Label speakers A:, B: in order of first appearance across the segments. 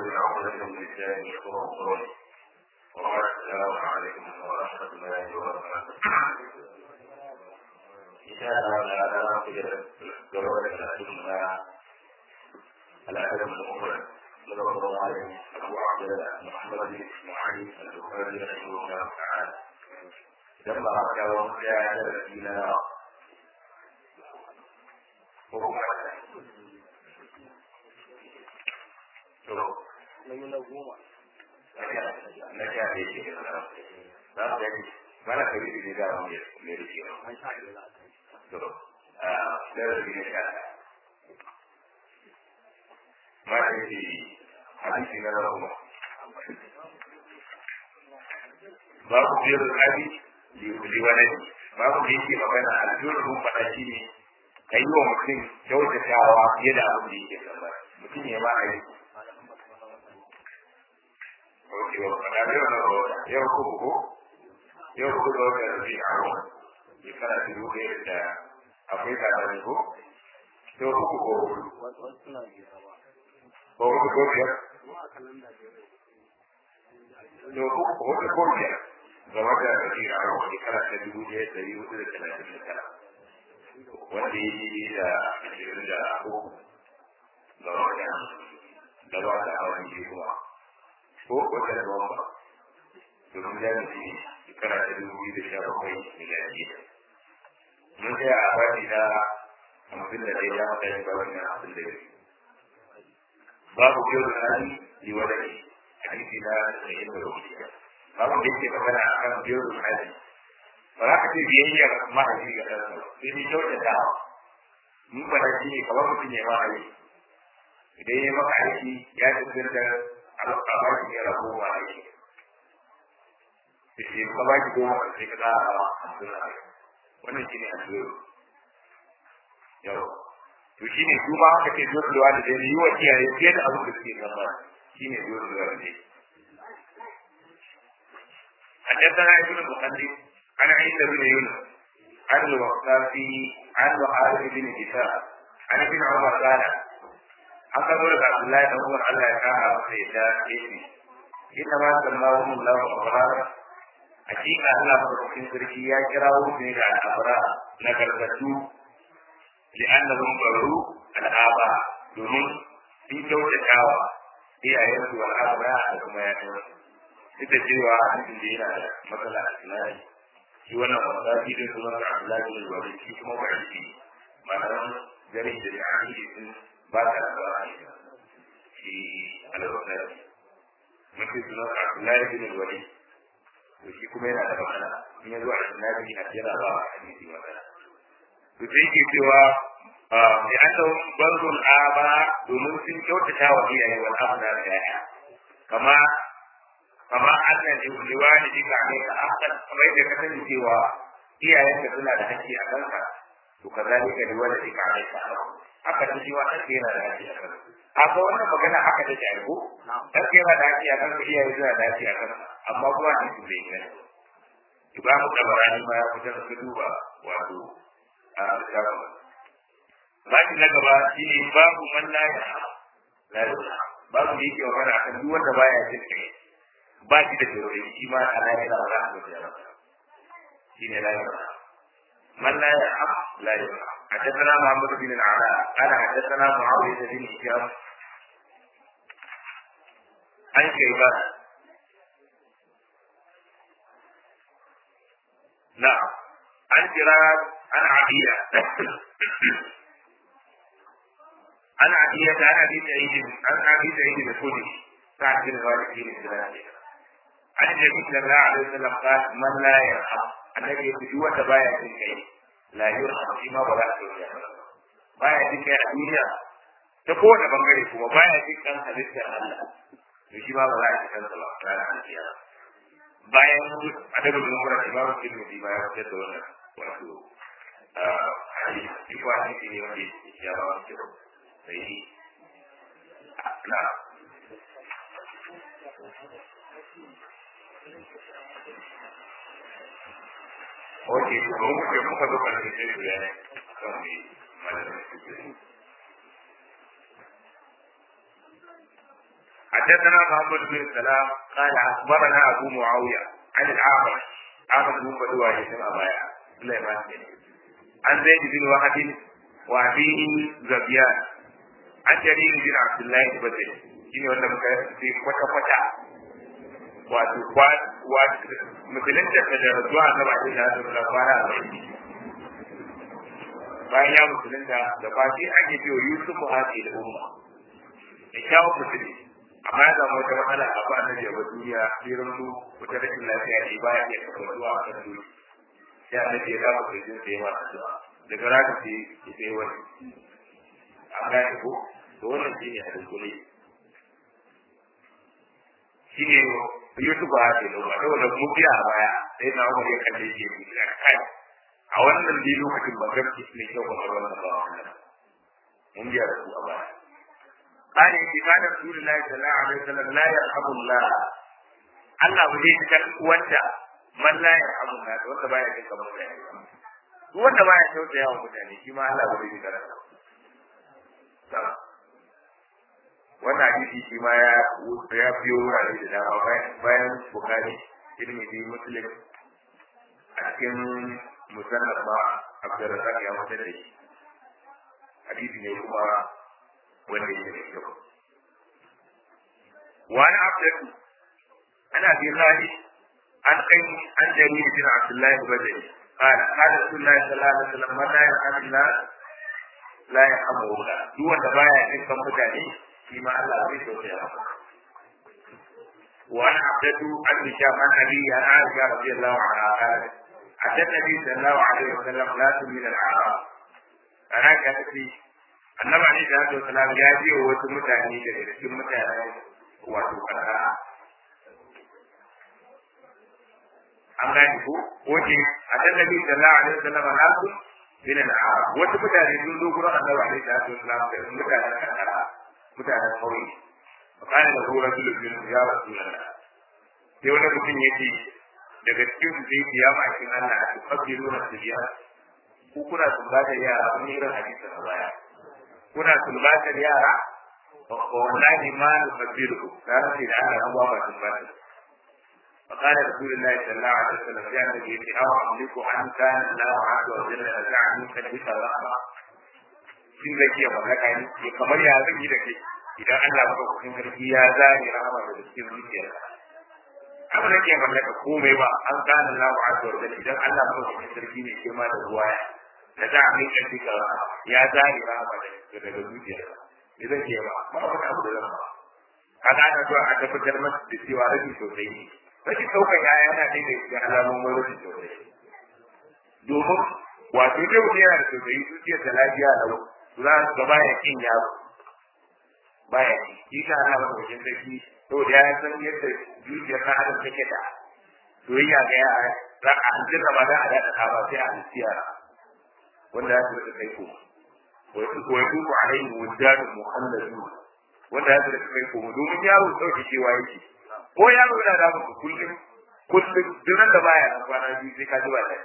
A: واحلل عقدة من لساني يفقهوا قولي. وبعد السلام عليكم ورحمة الله وبركاته. إن شاء الله تعالى في جواب الأدب المفرد صلى الله عليه أبو عبد الله محمد بن إسماعيل البخاري رحمه الله تعالى لما ركبوا جاء الذين mana kami di dalam Amerika. Dari mana di hadis ini Allah. Babu biru hadis di mana? Babu ini makna al-jurh pada sini. Kayu mungkin jauh sejauh dia dah beli dia. Mungkin yang mana? Okey, ada yang kubu. Yang kubu dari awal. Jika ada dulu dia apa yang ada itu, tu kubu. Bawa kopiah. Bawa kopiah. Bawa dari awal. Jika ada dulu dia dari itu dia kena. Wadi dia aku. Bawa awal ini semua. Bukan bawa. Kemudian jika ada dulu dia siapa pun menjadi. Mungkin apa tidak mungkin dari yang ada bawahnya sendiri. Babu jauh hari di wadai hadis tidak seimbang. Babu ini kepada akan jauh hari. Orang itu dia yang mahal juga. Ini jauh jauh. Mungkin sini kalau mungkin yang mahal. Dia mahal ini ya sebenarnya kalau apa ini ragu mahal. Jadi kalau itu kita alhamdulillah. Wannan shine addu'a yau to shine kuma aka ce zuwa da dai yi wa kiyaye fiye da abin da suke zama shine zuwa da dai حدثنا ابن المقدم عن عيسى بن يونس عن الوقافي عن معاذ بن جفار عن ابن عمر قال حكم عبد الله بن عمر الله تعالى سيدا انما سماهم الله أبرارا hakika Allah madaukakin sarki ya kirawo ne da al'abara na gargadu li'annahum baru al'aba domin sun kyautatawa iyayensu wal abra da kuma yayin ita cewa hancin da yana da matsala a tunani shi wannan wasafi din kuma da Allah ne wani shi kuma ba shi ma'anar gari da ta'ani sun ba ta da shi alwasafi mutum sunan Abdullahi bin Walid shi kuma yana da magana in ya zo a sunabi a jira ba a hadisi magana to sai ke cewa bi annahum barrul aba domin sun kyautata wa iyaye wal abna da yaya kama annan liwani dika ne ka akan kamar da ka sani cewa iyayenka suna da haƙƙi a kanka to kazalika liwani dika ne ka haka da cewa kake yana da haƙƙi a kanka haka wannan magana haka da jargo kake yana da haƙƙi a kanka iyaye suna da haƙƙi a kanka amma kuma a cikin bai gani imamu tabarani ma ya fitar da duba wato a littafin baki na gaba shine babu man la ya babu da yake magana akan duk wanda baya jin kai ba shi da dole shi ma ana yana da rahama da shine la ya man la ya حدثنا محمد بن العلاء قال حدثنا معاوية بن هشام عن شيبان نعم عن جراد عن عطية عن عطية عن أبي سعيد الخدري سعد بن مالك بن سلام عن النبي صلى الله عليه وسلم قال من لا يرحم الذي يبدو تبايع في الكيل لا يرحم فيما ولا baya jin kai a duniya ta kowane bangare kuma baya jin kan halittar Allah to shi ba za a ci kansa ba ranar alkiyama bayan adabul umra imam Tirmidhi ba ya fitar da wannan wato hadisi ko hadisi ne wanda ya ba wa kiro sai na oke ko muka zo kan sai ya ne kan حدثنا محمد بن سلام قال اخبرنا ابو معاويه عن العامر عامر بن بدوى يسمى بايع سليمان عن زيد بن وهب وابيه زبيان عن جرير بن عبد الله البدري شنو wanda muka yi kwata wato musulunta da rasuwa na bakin da su da fara bayan ya musulunta da fati ake biyo Yusuf hake da umma da kyawu musulmi amma ya zama wata matsala a ba annabi wa duniya tsirin su wata rashin lafiya ne baya iya tabbatuwa a kan duniya sai annabi ya dawo da jin sai ma daga raka sai ya sai wani an gane ko to wannan shine a dunkule shine Yusuf hake da umma saboda mu biya a baya sai na umar ya kalle shi ya kai a wannan dai lokacin ba gaske ne kyau ba wannan ba wannan mun biya da su a baya قال إن كان رسول الله صلى الله عليه وسلم لا يرحم الله الله بزي تكن وانت من لا يرحم الله وانت بايا تكن مutane wanda baya tausaya wa mutane shi ma Allah ba zai karanta wannan hadisi shi ma ya biyo wurare da dama bayan Bukhari Tirmidhi Muslim a cikin musannaf ma Abdurrazzaq ya mutar da shi hadisi ne kuma wanda yake da kyau wani abdatu ana bi hadi an kai an jari bin Abdullah badri qala qala Rasulullah sallallahu alaihi wasallam man la ya'lamuna la ya'lamuna duk wanda baya yin kan mutane shi ma Allah zai tausaya masa wani abdatu an hisham an abi ya Aisha radiyallahu anha qala hatta nabi sallallahu alaihi wasallam la min al-a'rab ana ka tafi annabi ali da Allah sallam ya ji wasu mutane daga cikin mutane wato kana an gani ko wace annabi sallallahu alaihi wasallam nasu bin al-arab wasu mutane sun zo gurin annabi ali da Allah sallam da mutane kana mutane kawai kana da gura bilin ya rasulullah sai wani mutum yake daga cikin zai ya makin Allah a kabilun sibiya ko kuna tumbata yara mun irin hadisin baya kuna sulbatar yara wallahi ma nufadiru da rashi da Allah abuwa ba sulbatar فقال رسول الله صلى الله عليه وسلم يا نبي أو أملك أن كان الله عز وجل نزع منك بك الرحمة shin zai iya mallaka ne kamar ya zan yi da kai idan Allah ba ku sarki ya zane rahama da cikin zuciyarka amma zai iya mallaka komai ba an kana Allah azza wa jalla idan Allah ba ku sarki ne ke ma da ruwaya da za a mai ƙarfi ka ya zari rahama daga zuciya ne zai ke ba ba wani abu da zan ba kaga ana zuwa a tabbatar masa da cewa rashin sosai ne rashin ɗaukar yaya yana ɗaya da cikin alamomin rashin sosai domin wato dai mutum yana da sosai zuciyar da lafiya lau za su ga baya kin yaro baya ki shi ka ana masa wajen sarki saboda ya san yadda zuciyar ɗan adam take da soyayya ga yara za a hanzar da ba za a daɗa ba sai a hanziya wanda ya rika kai ko wai ku alaihi wujadun muhammadu wanda ya rika kai ko domin yaro dauke cewa yake ko yaro yana da muku kullum duran da baya da kwana biyu sai ka ji ba dai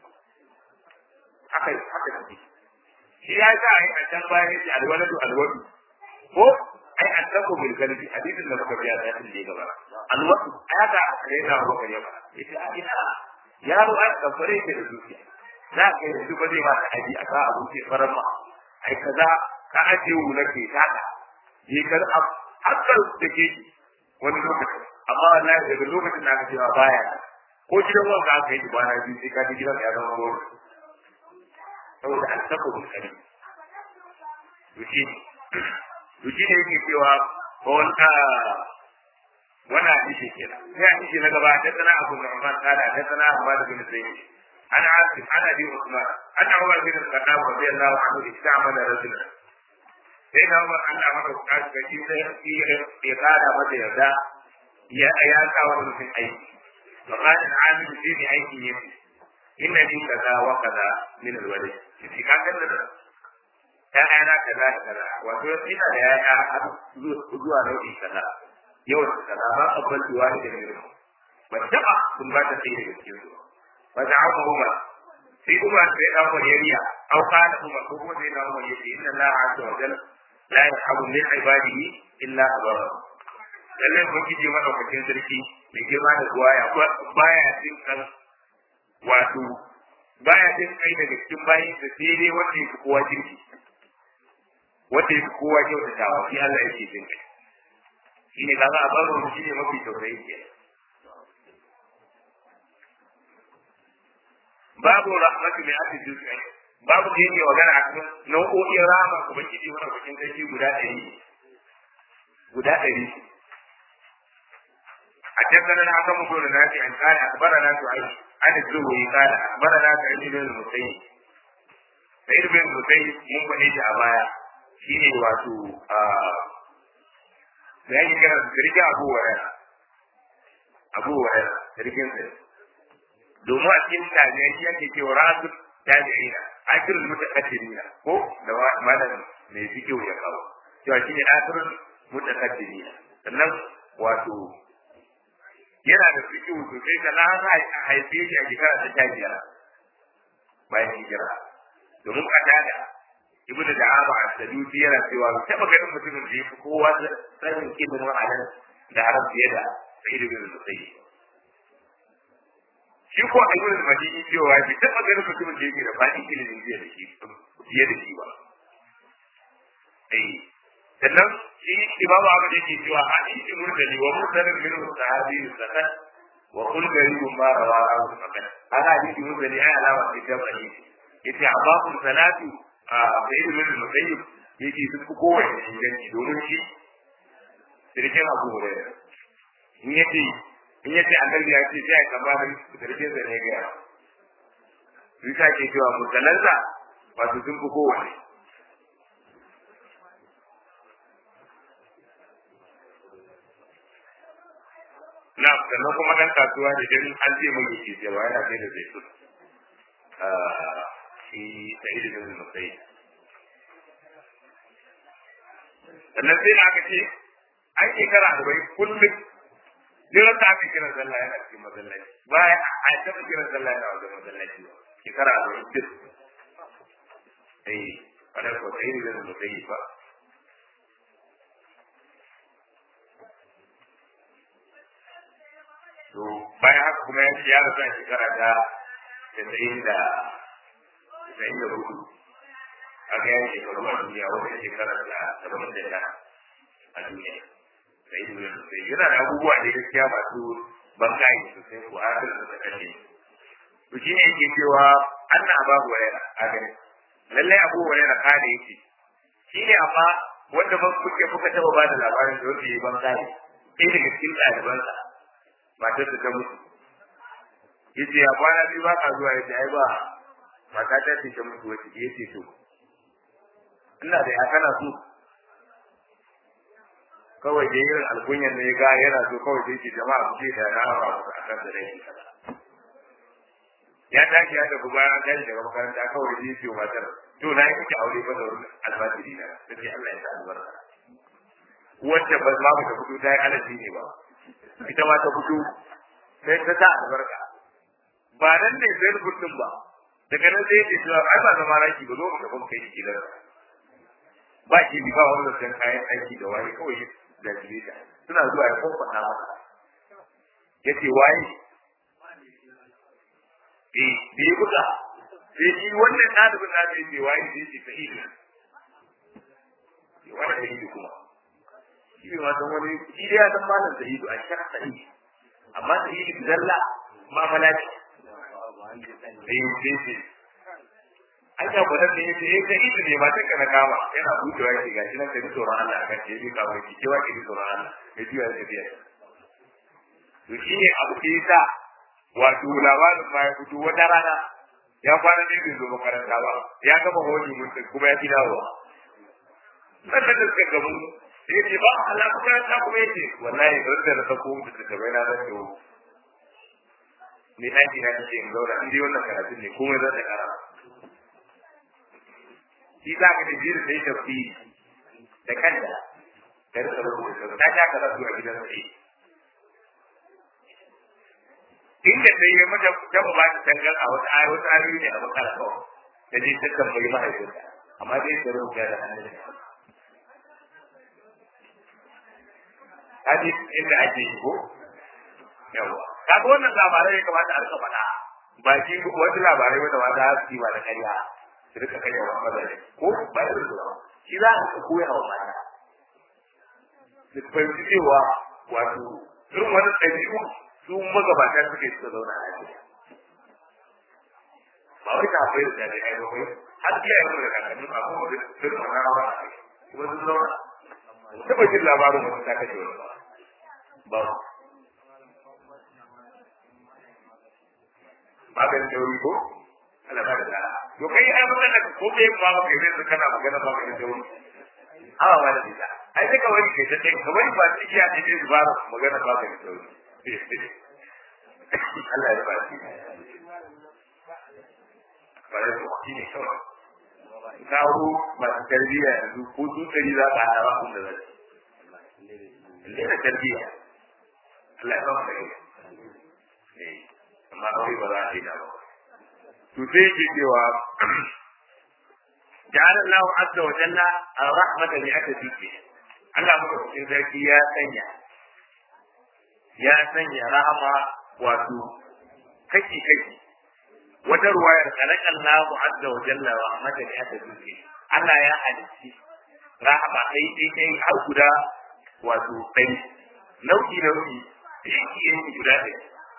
A: haka take shi ya sa ai a can baya yake alwaladu ko ai an tako bil kalbi hadisin da muka biya da shi gaba alwadu haka sai da muka yi ba yace a ina yaro ai kafare ke da zuciya za ka yi su ba zai ba ta aji a ka abu ke farar ma ai kaza ka aje wula ke taka je kar hakkar da ke wani lokaci amma wallahi daga lokacin da aka cewa baya ko gidan wanda aka yi bana biyu sai ka ji gidan ya zama goro saboda an saka bukari yuki ne yake cewa wannan hadisi kenan sai hadisi na gaba da sana abu Nu'man kada da sana Ahmad bin Zayd ana asif ana bi Usman ana Umar bin Khattab radiyallahu anhu istamala rajulan sai da Umar Allah maka kashi shi sai ya kada mata yarda ya ayaka wa mutum aiki to kana amil shi ne aiki ne inna li kaza wa kaza min alwalid shi ka kana da ya'ana kaza kaza wato ina da ya'ya zuwa nau'i kaza yawan kaza ba abban duwa da ne ba taba kun ba ta sai da cikin su ba da Umar sai Umar sai da Umar yariya au kana Umar ko kuma sai da Umar yace inna Allah azza wa jalla la yarhamu min ibadihi illa abara lallai mun kije mana kwakin sarki mai girma da ruwaya baya jin kan wato baya jin kai daga cikin bayin da sai dai wanda yake kowa kirki wanda yake kowa kyautatawa shi Allah yake jin kai shine kaga a baro shi ne mafi tausayi ke babu rahmatu mai ake juz'ai babu da yake magana a cikin nau'o'in rahama kuma kiji wannan kwakin sarki guda 100 حدثنا الحكم بن نافع قال اخبرنا سعيد عن الزهري قال اخبرنا سعيد بن المسيب سعيد بن المسيب mun faɗe shi a baya shine wato da yake kira sirkin Abu Hurairah sirkin sa domin a cikin tabi'ai shi yake cewa rasul tabi'ina akhirul mutaqaddimin ko da malamin mai fikihu ya kawo cewa shine akhirul mutaqaddimin sannan wato yana da fikihu sosai da na haife shi a shekara ta tajiyar bayan hijira domin kadada ibn da'ama as-sadusi yana cewa taba ganin mutumin da yafi kowa sanin ilimin halal da haram fiye da sayyid ibn musayyib shi ko ibn al-madini cewa bai taba ganin mutumin da yake da fadi ilimin fiye da shi ba sannan shi imamu Ahmad yake cewa hadisi murtali wa mursalin min sahabi sakat wa kullu garibun ma rawahu sakat ana hadisi murtali ai alama ce ta bani yace ababu salatu a sayyid bin musayyib yake duk kowa da inganci domin shi sirkin Abu Hurairah in yace annabi ya ce sai ka ba da sirkin sa ne ga bisa ke cewa musallansa wato sun fi kowa na sannan kuma dan kasuwa da dan an ce mun yake cewa yana sai da zai shi sai da zai sannan sai aka ce an shekara 40 kullum duk da aka kira sallah yana cikin masallaci baya a taɓa kira sallah yana wajen masallaci shekara 40 duk wannan ko sai da zai fa to bayan haka kuma ya ce ya rasu a shekara ta 94 a ga yan shekaru a duniya wata shekara ta 79 a duniya sai yana da abubuwa da gaskiya masu bangaye sosai ko har da kashe to shi ne yake cewa anna abu wayra a gani lallai abu wayra kada yake shi ne amma wanda ba kuka taba ba da labarin da yake bangaye sai daga cikin ɗalibansa matar ta mutu yace ya kwana biyu ba ka zuwa yace ai ba mata ta ce ta mutu wace yace to ina da ya kana so kawai da irin alkunyan ne ga yana so kawai da yake jama'a ku ce da na ba ku akan da rai ya tashi ya tafi bayan an tashi daga makaranta kawai da yake matar to na yi kike aure ba da wurin albasiri na sai Allah ya sa albarka wacce ba ma ba ta fito ta yi alaji ne ba ita ma ta fito sai ta sa albarka ba nan ne sai rubutun ba daga nan sai ce cewa ai ba zama raki ba zo mu tafi kai gidan ba ki bi ba wannan san kayan aiki da wani kawai da jita suna zuwa ya kofa na maka yace wai bi buka sai shi wannan dalibin na da yake wai sai shi sahihi wannan sahihi kuma shi ne wata wani shi da ya san malam sahihi a shara sahihi amma sahihi dalla ma malaki an ya gwada da yake yake ita ne ba ta kana kama yana buɗewa yake gashi nan kai tsoron Allah kan ce ni kawai ki cewa ki tsoron Allah mai jiya da biya to shi ne abu da yasa wato labarin ma ya fito wata rana ya kwana ne bai zo makaranta ba ya gama hoji mun kuma ya dawo sannan da suka gamu yace ba Allah makaranta kuma yace wallahi da na sako mutu da bai na da to ni aiki na ce in zaura in dai wannan karatun ne komai za ta kara shi za ka tafi da ita fi da kanta da rika rubuta ta ja ka rasu a gidan sai inda sai ya mata ta ba ta tangar a wata ayoyi ne a bakara kawai da dai ta tambayi mahaifinta amma dai ta rubuta da hannun kaji inda ake yi ko yawa kaga wannan labarai ya kamata a rika faɗa ba shi wani labarai wanda ba za su yi ba da ƙarya su rika kai wa mazari ko ba da zuwa shi za a koya wa mata su fahimci cewa wato irin wani ɗabi'u su magabata suke suka zauna a lafiya ba wai ta akwai da jami'ai ba kai har iya yin da kakannin ba kuma da sun zauna ba a kai kuma sun zauna taɓa jin labarin wasu ta kashe wani ba maganin dauri ko ana ba da dara to kai ai magana ko bai ba ba kai zai kana magana ba kai dauri awa ba da dita ai sai kawai kai ta kai kawai ba shi ya ce ba magana ba kai dauri Allah ya ba shi ba da shi ne kawai kawo masu tarbiyya yanzu ko su tsari za ka hana ba kun da zai ne tarbiyya Allah ya ba mu da amma kawai ba za a yi da ba to sai yake cewa ja'ala Allahu azza wa jalla ar-rahmata li atatihi Allah muka cikin sarki ya sanya rahama wato kaki wata ruwayar khalaqa Allahu azza wa jalla rahmata li atatihi Allah ya halitti rahama kai har guda wato ɗari nau'i yake guda ɗaya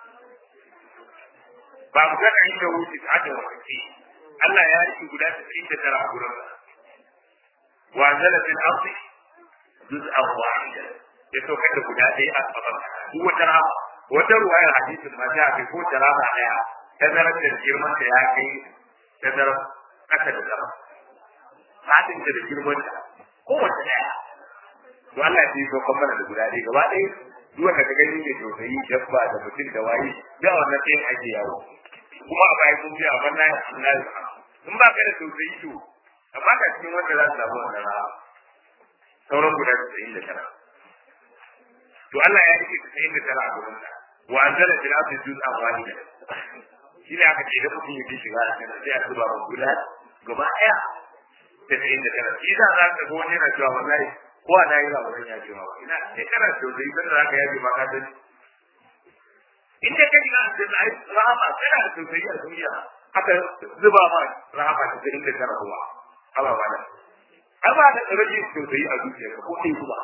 A: ba mu ga an da wuce ta da wani Allah ya riki guda 99 a gurin wa zala fil ardi juz'an wahida ya so kada guda ɗaya a saman wata ruwayar hadisin ma ta kai ko tarama ɗaya tazarar da girman da ya kai tazarar kasa da sama fadin da girman da kowace ɗaya to Allah ya yi so kamar da guda ɗaya gaba ɗaya duk wanda ka gani ne tausayi dabba da mutum da waye da wannan ɗayan ake yawo kuma a bayan kun ji a banna ya Allah in ba ka da tausayi to amma ka cikin wanda za su samu wannan ra'a sauran guda 99 to Allah ya rike 99 a gurin sa wa anzala fil ardi juz'an wahida shi ne aka ce da mutum yake shiga a cikin sai a zuba ba guda gaba ɗaya 99 shi za ka ga wani yana cewa wallahi ko ana yi labarin ya ce ma ina sai kana tausayi dan da zaka yaje ma ka sani in dai kai na da rahama kana da tausayi a duniya aka zuba ma rahama ta inda ka rabuwa Allah ba da amma da rage tausayi a zuciya ko kai kuma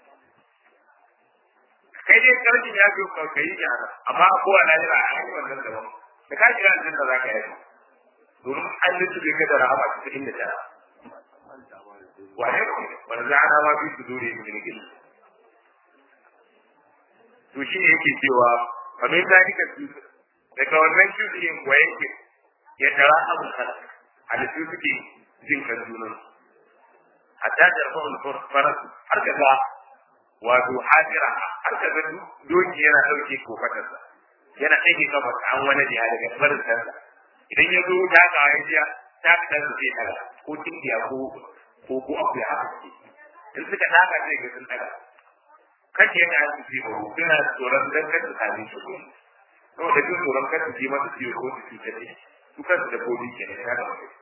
A: kai dai karji ya ga ko kai ya amma ko ana yi ra'ayi wannan da da ka ji ran da zaka yi domin an lutuke ka da rahama ta inda ka ونزعنا ما في صدورهم من غل to shi ne yake cewa kamar zalika daga wannan shirkin wa yake ya tara abu kala halittu suke jin kan junan hatta da rafa'ul faras har kaga wato hadira har kaga doki yana dauke kofatarsa yana aiki kafa an wani da daga farin kansa idan ya zo ta ga ya ta kansa sai daga ko tindiya ko akwai haka in suka daga sai ga sun daga kace yana su ce ba kuna tsoron dan kada su sami shi ko to da duk tsoron kada su ji masa ciwo ko su ce ne su kansu da kodi kenan ya da wani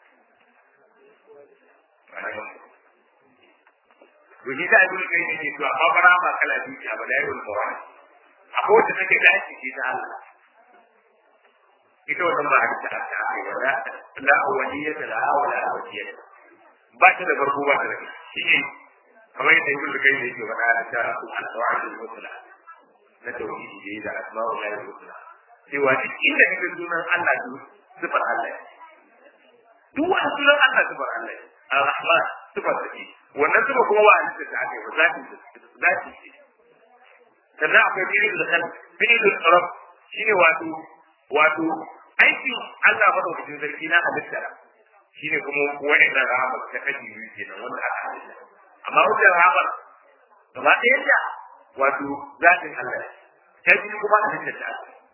A: wani da ibn kai ne to amma bara ma kala biyu a badayul qur'an akwai wata take da shi ta Allah ita wannan ba hadisi ta kai wala la awliyata la wala awliyata ba ta da farko ba ta da shi kamar yadda yake kai ne yake faɗa ta al-qawaidul musla na tauhidi da asma'ul lahi husna cewa duk inda kake sunan Allah sifar Allah duk wani sunan Allah sifar Allah ar-rahman sifar take wannan sifa kuma ba a cikin ta ake ba zati ce sannan akwai fi'ilul rabb shine wato aikin Allah madaukakin sarki na halitta shine kuma wa'annan rahama ta kaji biyu kenan wanda aka halitta amma wajen rahamar gaba ɗaya da wato zatin Allah ta biyu kuma halitta ta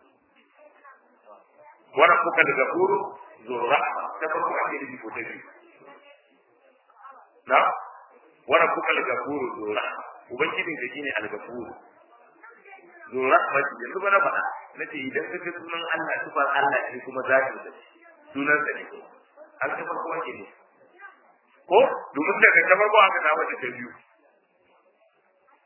A: wani kuka daga buru zuwa rahama ta farko ake da jiko ta biyu na wani kuka daga buru zuwa rahama ubangijin da shine al-gafuru zuwa rahama yanzu ba na faɗa nace idan kaga sunan Allah sifar Allah ne kuma zatin sa sunan sa ne an ta farko ake ne ko domin daga ta farko aka samu ta biyu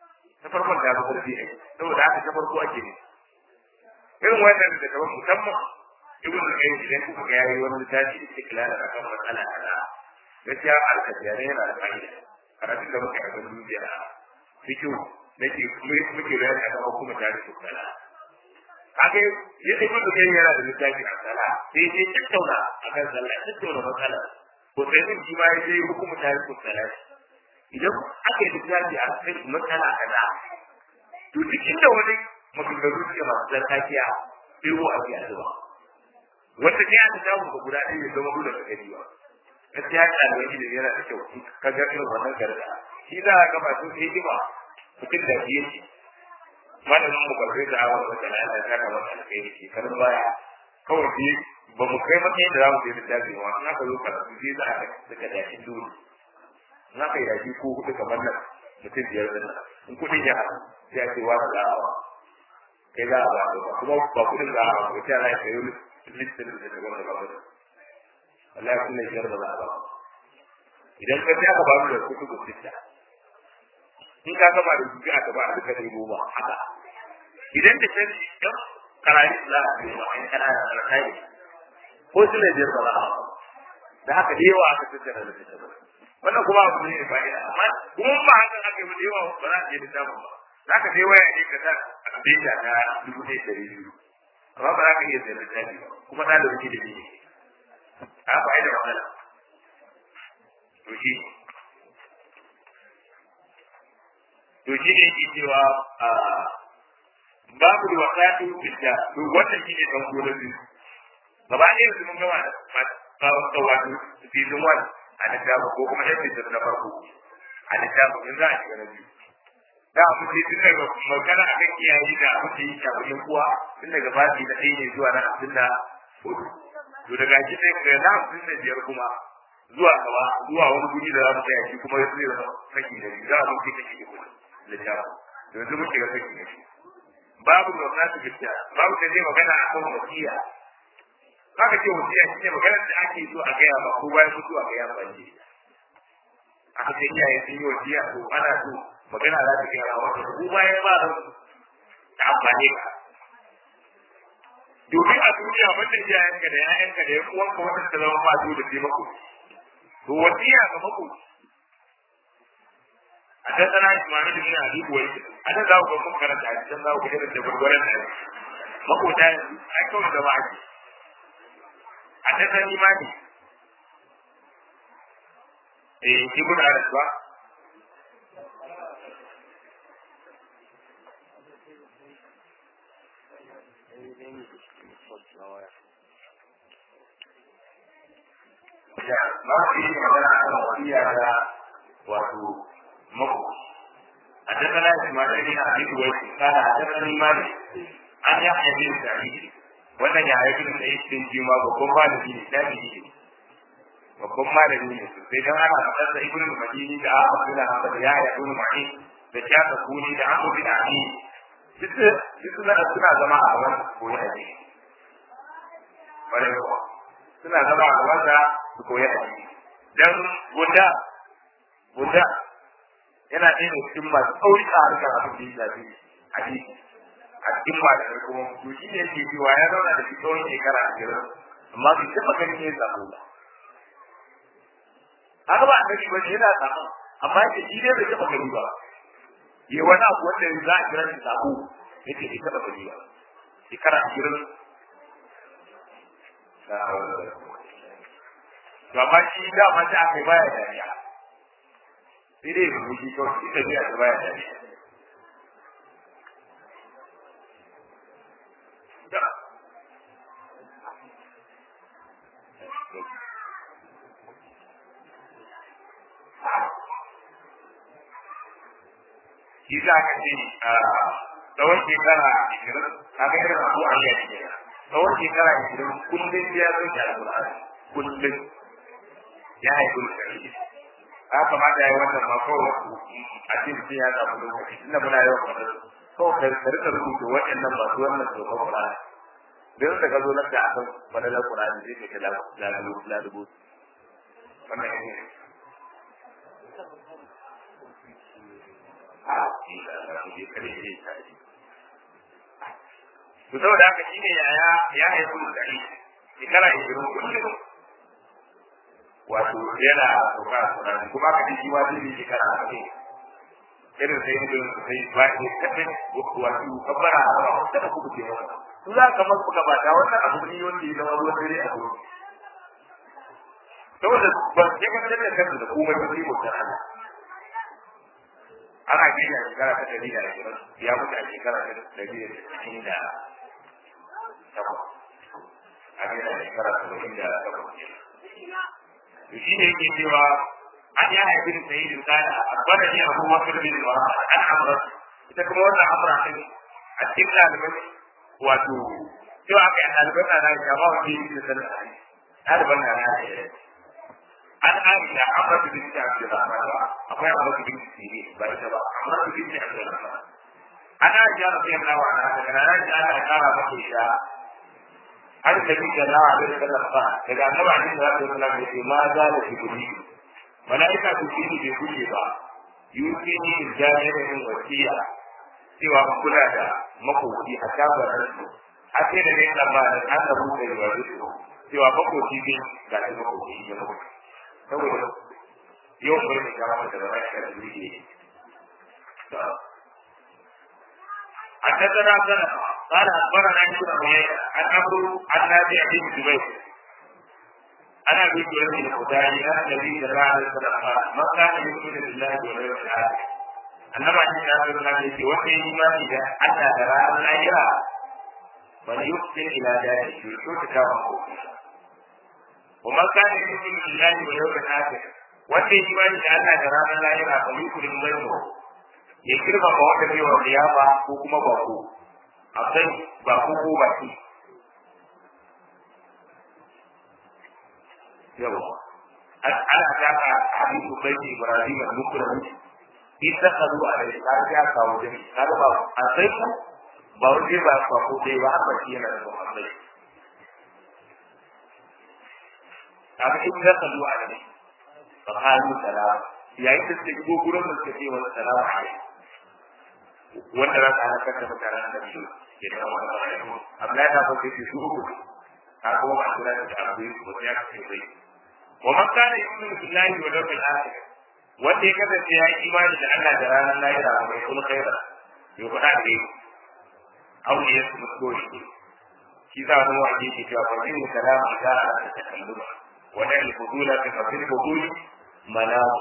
A: ta farkon da ba karfi ai saboda haka ta farko ake ne irin wannan da kamar musamman ibn al-qayyim idan kuka ga yayi wani littafi istiklal da kan matsala kaza gaskiya al-kadiyare yana da fa'ida karatun da muke a gaban duniya fikihu nake muke bayani a kan kuma tarihi kala kage ya ibn al-qayyim yana da littafi a sala sai sai tattauna akan sallah tattauna matsala ko sai din shi ma yayi hukumu tarihi kala idan aka yi littafi a kan matsala kaza to duk inda wani maganganu ke masu zarkakiya sai ruwa a biya zuwa wata ne aka samu ga guda ɗaya ya zama dole ka gani ba gaskiya ɗalibai da yana da kyau ka ga irin wannan garga shi za a ga masu hikima mutum da biye shi malamin mu karfe da awon wata na yana ta kamar alkhairi shekarun baya kawai shi ba mu kai matsayin da za mu je littafi ba in aka zo karatu sai za a ga daga dakin dole in aka yi daji ko hudu kamar nan mutum biyar da nan in kuɗin ya haɗu sai a ce wa da za'awa kai za a ba kuma ba kuɗin za a ba ko ta za a kai listin da ta gwamna ba wallahi kuma ya yarda ba ba idan ka ta ba mu da kuɗi sitta in ka gaba da dubi a gaba da kai goma haka idan da sai dan karari za a yi ba in kana da kai ko su ne da ba da haka da yawa aka tattara da ta wannan kuma abu ne ba ina amma kuma ba haka ake da yawa ba za a je da ta ba zaka je waya ne ka ta abin da ta 1200 amma ba za ka iya sayar da tafi ba kuma na da wuce da ne a ba da wahala to shi ne ke cewa babu da wasatu bidda to wannan shi ne dan gona biyu gaba ɗaya su mun gama da wato season 1 a littafin ko kuma episode na farko a littafin in za a shiga na biyu da abu ce tun daga magana a kan iyaye da abu ce yi shafin kuwa tun daga babi na ɗaya ne zuwa na 54 to daga shi ne ga na 55 kuma zuwa gaba zuwa wani guri da za mu tsaya shi kuma ya zai zama saki da biyu za a mutu saki da kuma littafin da yanzu muke ga saki da shi babu da wasu gaskiya babu da zai magana a kan wasiya haka ce wasiya shi ne maganar da ake so a gaya ba ko bayan mutuwa ga ya bace aka ce iyaye sun yi wasiya to ana so magana za ta gaya wata ko bayan ba da ta amfani ka domin a duniya wanda iyayenka da ƴaƴanka da ƴan uwanka wanda ta zama ba su da taimako to wasiya ga mako a tattara Ismail bin Abi Uwais a da za ku ga kuma karanta a cikin za ku ga da gurgurar da makota ai kawai da baki a tattara imani ibn Anas ba ما في مجال وصية wato mako حدثنا اسماعيل بن ابي ويس قال حدثني مالك عن يحيى بن سعيد wannan ya haifi da cikin jima babban malami ne tabi'i ne babban malami ne sai dan ana fadar da ibnu madini da abdullah haka da yahya ibn ma'in da shaka kuni da abu bin ali suna zama a wannan koyi hadisi bare ko suna zama a wannan su koyi hadisi dan guda yana ɗaya da cikin masu tsauri a harkar abin da ya shafi hadisi a cikin malamai kuma to shi ne yake cewa ya zauna da shi tsawon shekara 20 amma bai taɓa ganin ya zaɓo ba haka ba annabi ba yana zaɓo amma yake shi ne bai taɓa gani ba ya wani abu wanda za a kira shi zaɓo yake bai taɓa gani ba shekara 20 to amma shi dama ta aka baya dariya sai dai ya rubuci kawai shi tafiya ta baya dariya shi za ka ce tsawon shekara 20 kaga irin abu a yi ake tsawon shekara 20 kullum ya zo da alƙur'ani kullum ya haifu da ƙarfi ya kamata ya yi wannan ma kawai a cikin ya zaɓi lokaci tunda muna yawan kwanar kawai ka rika rubuta waɗannan masu wannan tsohon ƙur'ani don da ka zo nan da akan wani ƙur'ani zai ka lalubo wannan ne a insha Allah mu je kare ne sai to saboda haka shine ya haifu da shi shekara 20 kullum wato yana sauka Qur'ani kuma ka ji ma zai shekara 40 irin sai ne sai ba shi kadai wato kabbara ba wanda ka kuke masa to za ka maka gaba da wannan abu ne wanda ya zama ruwan dare a gurin saboda ba sai ka da kanka da komai ba sai mutum ana ji da shekara ta 120 ya mutu a shekara ta 198 a gina shekara ta 198 to shi ne yake cewa an ya haifi da sayyidin kana akbara ni abu bakr bin wahab an amra ita kuma wannan amra din a cikin ɗaliban wato cewa aka yi ɗaliban na ya ba wani yi da sanar ɗaliban na ya an aisha amra bin abdurrahman akwai amra bin sirri ba ita ba amra bin abdurrahman an aisha radiyallahu anha daga nan ana kara mata ita har da bi da Allah da Allah daga annabi sallallahu alaihi wasallam yace ma za da shukuri malaika su shi ne kuke ba yusini jami'in wasiya cewa kula da makoki a tabarar su a ce da ne Allah da Allah mu da wajibi cewa makoki ne ga da makoki ne saboda yau bai ne ga mata da rashin da yake حدثنا سنة قال أخبرنا ابن عيينة عن عمرو عن نافع بن جبير أنا ابي جبير الخداعي أن النبي صلى الله عليه وسلم قال ما كان يؤمن بالله واليوم الآخر أنما أن الله يقول وحي ما إذا أتى ترى الآخرة فليحسن إلى ذلك يشوف كلامه وما كان يؤمن بالله واليوم الآخر وحي ما إذا أتى ترى الآخرة فليكرم غيره ya kirba ba wata bai wa liyafa ko kuma bako akai bako ko baki yawa ana taka hadithu baiti ibrahim al-mukram idza qadu ala al-arja kawdin kada ba akai ba wani ba ko dai ba haka shi yana da wannan kaga idza qadu ala fa qalu salam yayin da suke go gurin da suke ce wa salamu alaikum wanda za ta halakar da mutanen da su ke da wani Abdullahi ta fauke su uku a kuma ba su da abu ko ya ce bai wa man kana yu'minu billahi wa yawmil akhir wanda ya kasance ya yi imani da Allah da ranar lahira mai kuma khaira yau faɗa da yi aure ya su mutu shi shi za mu wa ji cewa fa in kalam da ta kalluma wa da al-fudula fi fadil fuduli manam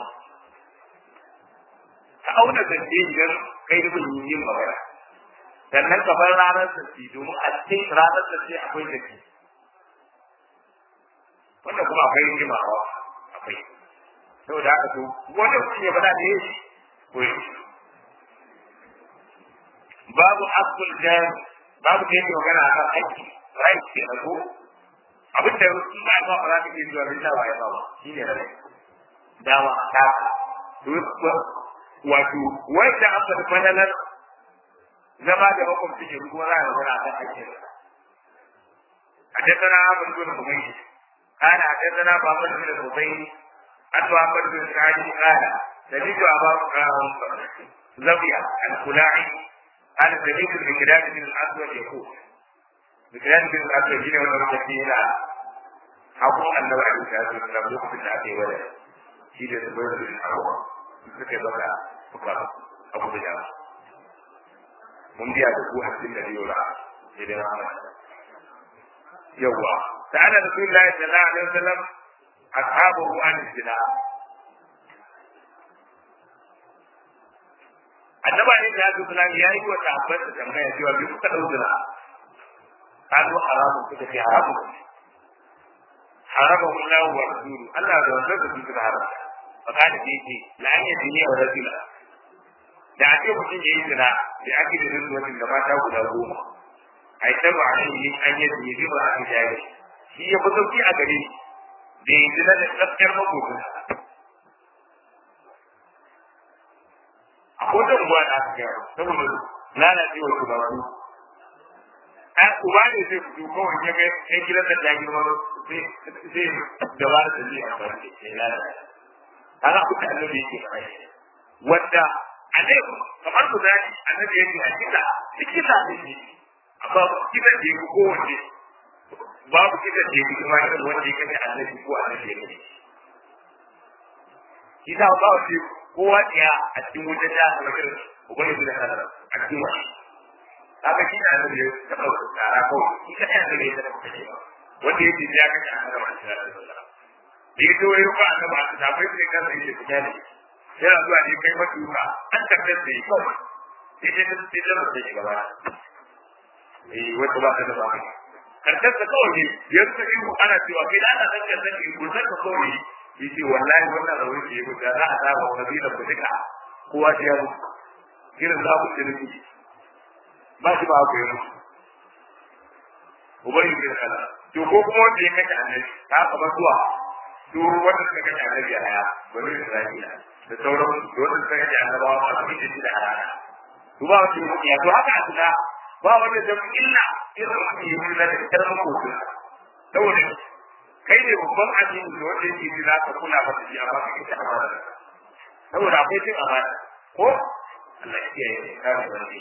A: ta auna zance idan kai da yin magana sannan ka bar ranar zance domin a cikin ranar zance akwai zance wanda kuma akwai jimawa akwai saboda haka to wanda kuma ya bada da yake koyi babu akul jan babu da yake magana akan aiki right ke ko abin da in ba ba za ka yi zuwa da ba ya ba shine rai dawa ta wato wanda aka fadalar zama da makwabci ke kuma za a magana a kan aikin حدثنا عمرو بن حميد قال حدثنا محمد بن الحسين عن محمد بن سعد قال سمعت ابا زبيا الخلاعي قال سمعت المقداد بن الاسود يقول مقداد بن الاسود هنا والمسكين حقوق النبي عليه الصلاه والسلام يقصد العبد ولا شيء يقول بالحقوق suka baka fuka abu da yawa mun biya da ku hakkin da yau ra sai da rana yawa ta'ala rasulullahi sallallahu alaihi wasallam ashabuhu an zina annaba ne da Abu Sufyan yayi wa sahabbai da tambaya cewa bi kuka dau zina kalu haramu kuka ce haramu haramu Allah wa rasuluhu Allah da wanda su haramu fakada ce ce la an yi duniya wa rasula da ake mutum ya yi zina da ake da rinsu wajen da mata guda 10 a yi taba a yi an yi zina bi ba a yi jari shi ya fi sauki a gare da yi zina da tsakiyar makokin a kodin ruwa da aka gyara saboda lalacewar su ba su uba ne zai fito kawai ya ga yan gidan da ta girma zai dabara da zai amfani da ke lalata ana kuka annabi yake kai wanda annabi kamar ku zaki annabi yake a kisa ne amma kisa da yake kowanne babu kisa da yake kuma irin wanda yake da annabi ko annabi yake kisa ba shi kowa ya a cikin wuta da irin ubangiji da Allah a cikin wani haka shi da annabi ya taba tsara ko kisa ya da yake da wanda yake ya kace annabi sallallahu alaihi wasallam to yau ba annabi da bai sai kan sai ya ne yana zuwa ne kai maka duka an tabbatar da shi sai dai da shi gaba wata ba ta da ba karkar da kawai ya tsaki ana cewa kai da ana tsakiyar da shi ko zaka kawai yace wallahi wannan rawai ke yi da za a saba kabila ku duka kowa ya yi irin za ku tsiri ba shi ba ku yi ubai ke kala to ko kuma wanda ya kace annabi ta ka ba zuwa to wanda suka kace annabi ya haya bari Isra'ila da sauran wanda suka kace annabawa a cikin shi da harana to ba su ya to haka asuda ba wanda da illa irin yi da kalmar kotu saboda kai ne babban addini da wanda yake ji za ka kula ba shi amma kai ta amana saboda akwai cin amana ko Allah ya kiyaye ka da wani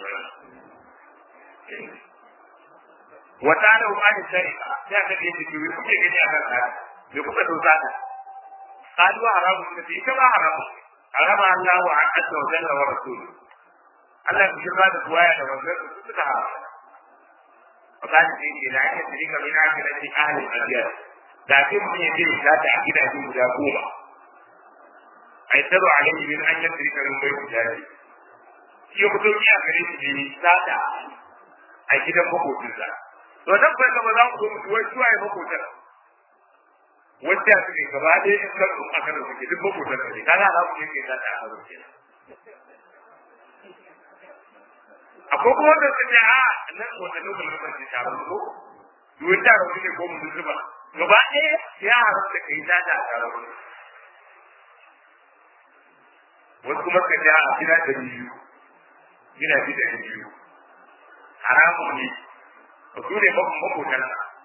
A: wata da wani shari'a sai ka ce ki yi kuke gani a kan ka me kuka dosa ta qalu haramun ka ce kama haramun harama Allahu an azza wa jalla wa rasuluhu Allah ya shirya da tuwaya da wannan suka haram fakani ce ke da ake tsirika min akirati ahli al-adiyar da ke mun yi jin da ta gidaje guda goma ai taru alaihi min an yasrika min bai tijari shi ko to ya gare shi ne sada a gidan makotinsa to dan bai kama za ku zo wai suwa ya makotar wanda su ne gaba ɗaya in kan a kan su ke duk makotar ne kaga za ku yake sada a kan su akwai kuma wanda su ne a nan wanda lokacin da ke taron ko duwai taron ne ko mun zuba gaba ɗaya ya haramta kai sada a taron wasu kuma ka ja a gida da biyu gida da biyu haramun ne ba su ne makotan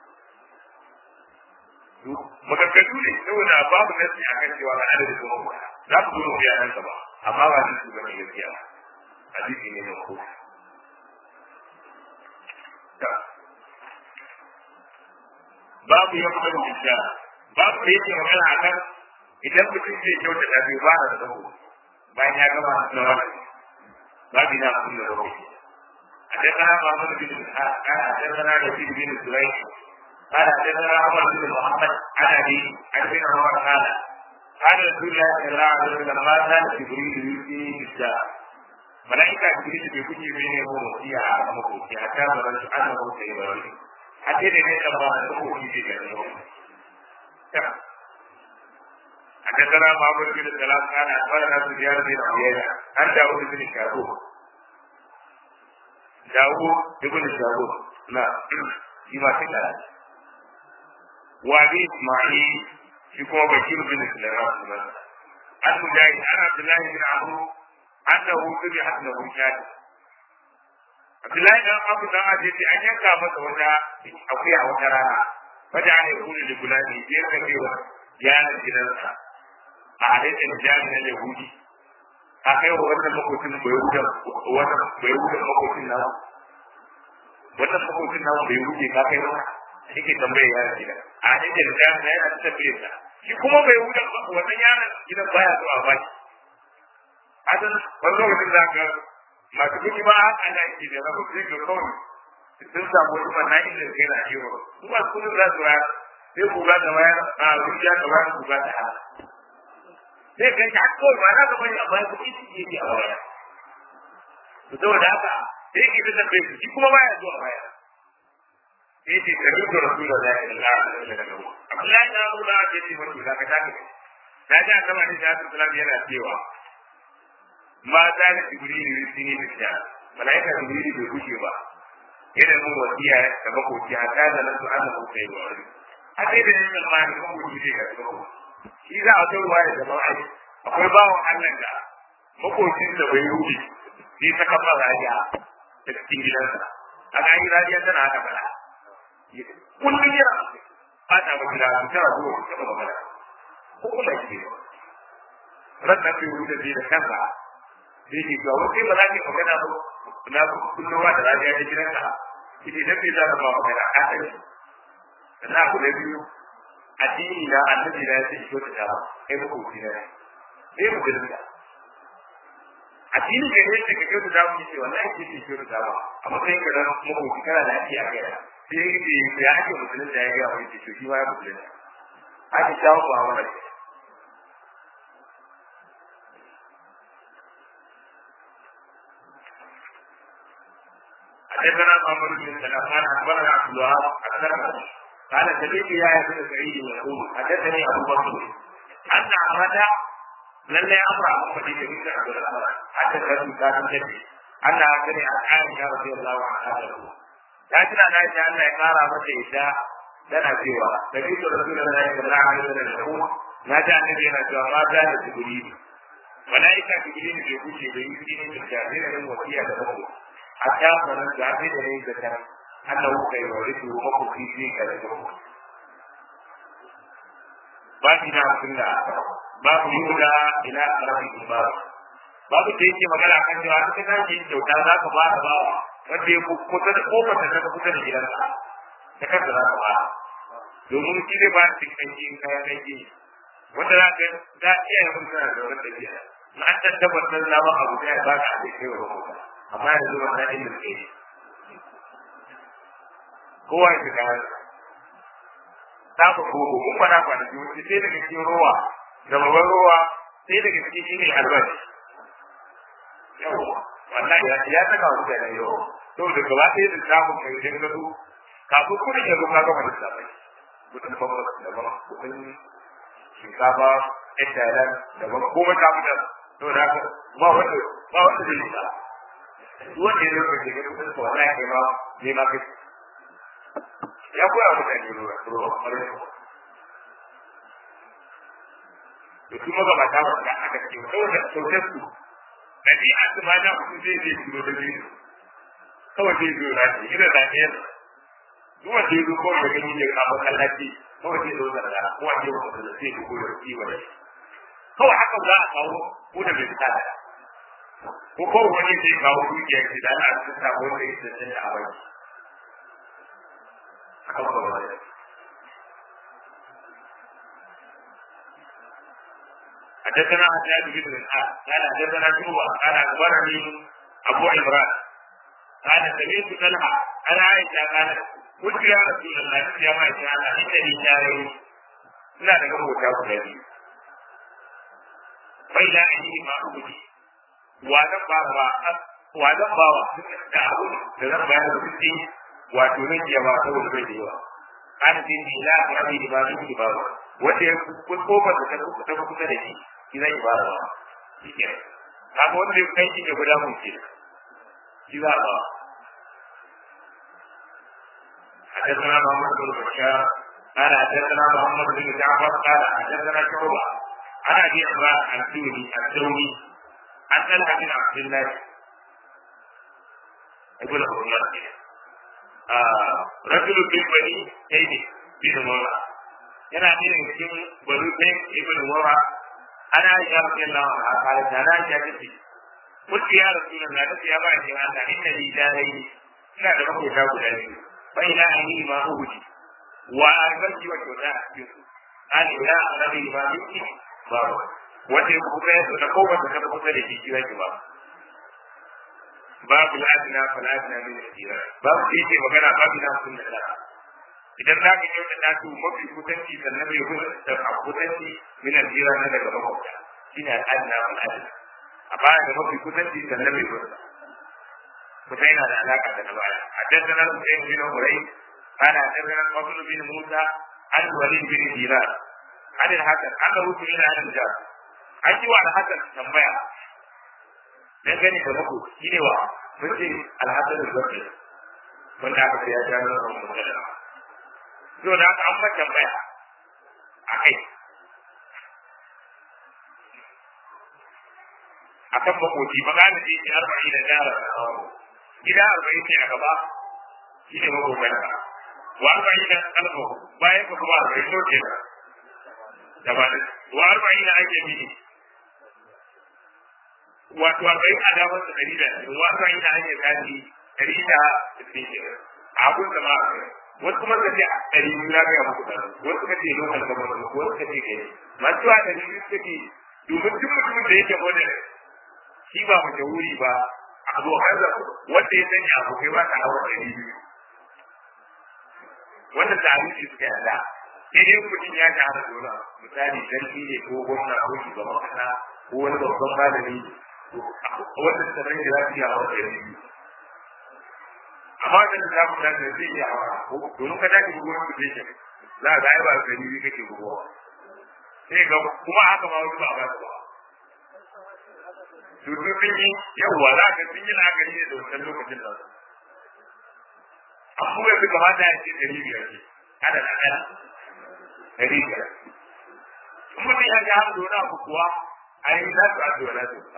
A: magagadu ne saboda babu nasi a kan cewa ga adadin su makota za ku zo biya nan ba amma ba su su gani gaskiya hadisi ne na ko babu ya kuma da gaskiya babu da yake magana a kan idan mutum zai kyauta da bai ba da sabo bayan ya gama da wani babu na kun da rawa حدثنا محمد بن اسحاق قال حدثنا يزيد بن سليم قال حدثنا عمر بن محمد عن ابي عن ابن عمر قال رسول الله صلى الله عليه وسلم ما كان جبريل يؤتي بالدار ملائكه جبريل بيكون بينه وفيها مكوكي حتى مرت عنه سيبرني حتى ne da ba da mكوكي da حدثنا محمد بن سلام قال اخبرنا سفيان بن عيينة عن داود بن شاهور داود ابن شاهور لا فيما تكلم وابي اسماعيل يكون بشير بن سليمان عن مجاهد عن عبد الله بن عمرو انه ذبحت له شاة عبد الله بن عمرو بن عاصم ان ينكا masa wata akuya wata rana fada ne kullu da gulani sai ka cewa yaran gidansa a hadisin jami'in yahudi a kai wa wannan makocin bai wuce makocin na wannan makocin na bai wuce ka kai wa yake tambaye yaran gida a hadisin jami'in yana tafiye ta shi kuma bai wuce wannan yaran gidan baya so a baki adan wannan lokacin da ka masu kuɗi ba haka ana yi da rabu sai ga kawai sun samu wani fanna inda kai na cewa kuma kullum za su rana sai ku ga da wayar a rujiya da wayar ku ga da hala sai kan ta ko ba za ka bari a bayan kuɗi su yi a waya to saboda haka sai ki ta tambaye shi kuma baya zuwa waya sai ce da rubuta rasulullahi sallallahu alaihi wasallam Abdullahi na Abu da ce wani da ka take na ji annabi ne da sallallahu yana cewa ma za da jibril ne da malaika jibril bai gushe ba yana mun wasiya da makoci a kada nan su Allah ko sai ba a sai da yin malami ko gushe ga tsoro shi za a tawo da jama'a akwai bawon Allah da makocin da bai rubi sai ta kafa radiya da cikin gidansa a ga radiya tana haka bala kullum yana fata ba gida tana zuwa ta bala ko kuma shi ran da bai rubi da kansa sai ki ga wani ba za ki magana ba na kullowa da rajiya da gidanka kike da bai za ka ba magana a kai na ku da biyu addini na annabi da yake so ta ba kai mu ku ne sai mu dinga addini da yake kake so da mu ce wallahi kike so da ba amma sai ka da mu ku kana da addini a kai sai yake ya ake musulun da ya ga wani ce shi ma ya musulun ake shawo ba wannan حدثنا محمد بن سلمان اخبرنا عبد الوهاب اخبرنا قال سمعت يا ابن سعيد يقول حدثني ابو بكر ان احمد لن يامر محمد بن عبد الرحمن حتى كان جدي ان اخبرني عن عائشه رضي الله عنها لكن انا عائشه ان يقرا متى اذا دنا سوى نبي رسول الله صلى الله عليه وسلم يقول ما جاء النبي صلى الله عليه وسلم جبريل ملائكه جبريل يقول لي بالجاهل وفيها له حتى من الجاهل ليس ذكر أنه سيورثه وقف في كذا باقينا سنة باب يولى إلى أقرب الباب باب تيجي مجال أكن جواب كذا جين جوتا ذاك باب باب وتي كتر كوبا تذكر كتر جيران تذكر ذاك باب domin shi zai ba cikin jin kayan aiki wanda za ka za iya yin mutane da wani tafiya na an tabbatar da ba abu da ya ba ka da kai wa mutane amma yanzu wannan inda ke kowa ya shiga ta ku ko kun fara kwana ji wani sai daga cikin ruwa da babban ruwa sai daga cikin shi ne albashi yawa wallahi ya saka wa da yau to da gaba sai da samu kai da gado kafin kudin ya ruka ga wani sabai kudin babban da ba kudin shinkafa italan da ba ko ba ta mutar to da ba wanda zai yi wanda ya zo da gidan kuma wallahi kai ma ne ma kai ya koya mutane ruwa da kuma ga mata wanda aka ce saboda sautar su ɗabi'a su ma da mutum zai turo da biyu kawai zai zo na shi ina da ɗaya duk wanda ya zo kawai da gani ne a masallaci kawai zai zo da rana ko wanda ya zo da sai ko da kiwa ne kawai haka za a kawo ko da bai tsada ko ko wani zai kawo dukiya ce da Allah ta sa wanda yake da sai a bai haka ba ba حدثنا حجاج بن الحارث قال حدثنا شعبة قال أخبرني أبو عمران قال سمعت طلحة أنا عائشة قالت قلت يا رسول الله يا ما شاء الله إنني شاعر لا نقول شاعر الذي فإلى أني ما أقول وأنا bawa da abu da zan bayar da kuɗi wato ne ya ba saboda bai da yawa an din ila rabi da ba ni ba wanda ya kofar da ta kusa da shi shi zai ba ba shike kaga wanda ya kai shi da guda mun ce shi za ba حدثنا محمد بن بشار قال حدثنا محمد بن جعفر قال حدثنا شعبة عن ابي عمران الدولي عن طلحة بن عبد الله يقول له رجل بالبني تيمي بن مرة yana irin cikin barutai ibn Mura ana ya rabbi Allah a kare da na ya ce mutti ya rasulullah da ya ba shi Allah inna li darai ina da makota guda biyu fa ila ani ma uji wa albarki wa kyauta a cikin su an ila rabbi ma yuki ba wanda ya kuma da kowa da ka kusa da shi kira ki ba babu ladina faladina min al-jira babu shi magana babu na sunna Allah idan za ka yi da su mafi kusanci sannan bai kusa da kusanci min al-jira na daga makwabta shine al-adna wal adna a baya da mafi kusanci sannan bai kusa kusa yana da alaka da baya haddathana Husayn bin Hurayth ana haddathana Fadl bin Musa al-Walid bin Dinar an al-Hasan aka rubuta ila al-Jar an yi wa al-Hasan tambaya dangane da mako shine wa mutum al-Hasan al-Basri wanda aka ya gano wannan to da aka amma tambaya akai akan makoci magana ce ce 40 da jara gida 40 ne a gaba shine makoci wa 40 da kalbo bayan ko kuma 40 to ke da ba wa 40 ake bi wato 40 a damar da 100 wato yi da hanyar kaji 160 abun da ma wasu kuma ka ce 100 na ga muku wasu ka ce lokal government wasu ka ce kai masu a 100 suke domin duk mutumin da yake wani shi ba mu wuri ba abokan da wanda ya sanya abokai ba ta hawa 200 wanda da abinci suka yada sai dai mutum ya ta hada dole misali sarki ne ko gwamna ko shugaban kasa ko wani babban malami wanda ta rage za su yi hawa 200 amma wanda ta samu da zai iya hawa domin ka dace gugurin su ce za a ga ba 200 kake guguwa sai ga kuma haka ma wani ba ba su ba su sun yi yawwa za ka sun yi la'akari ne da wancan lokacin da abu yanzu kamata ya ce 500 ce ada da ada 500 mutum ya ga har dona abu kuwa a yi za su addu'a na su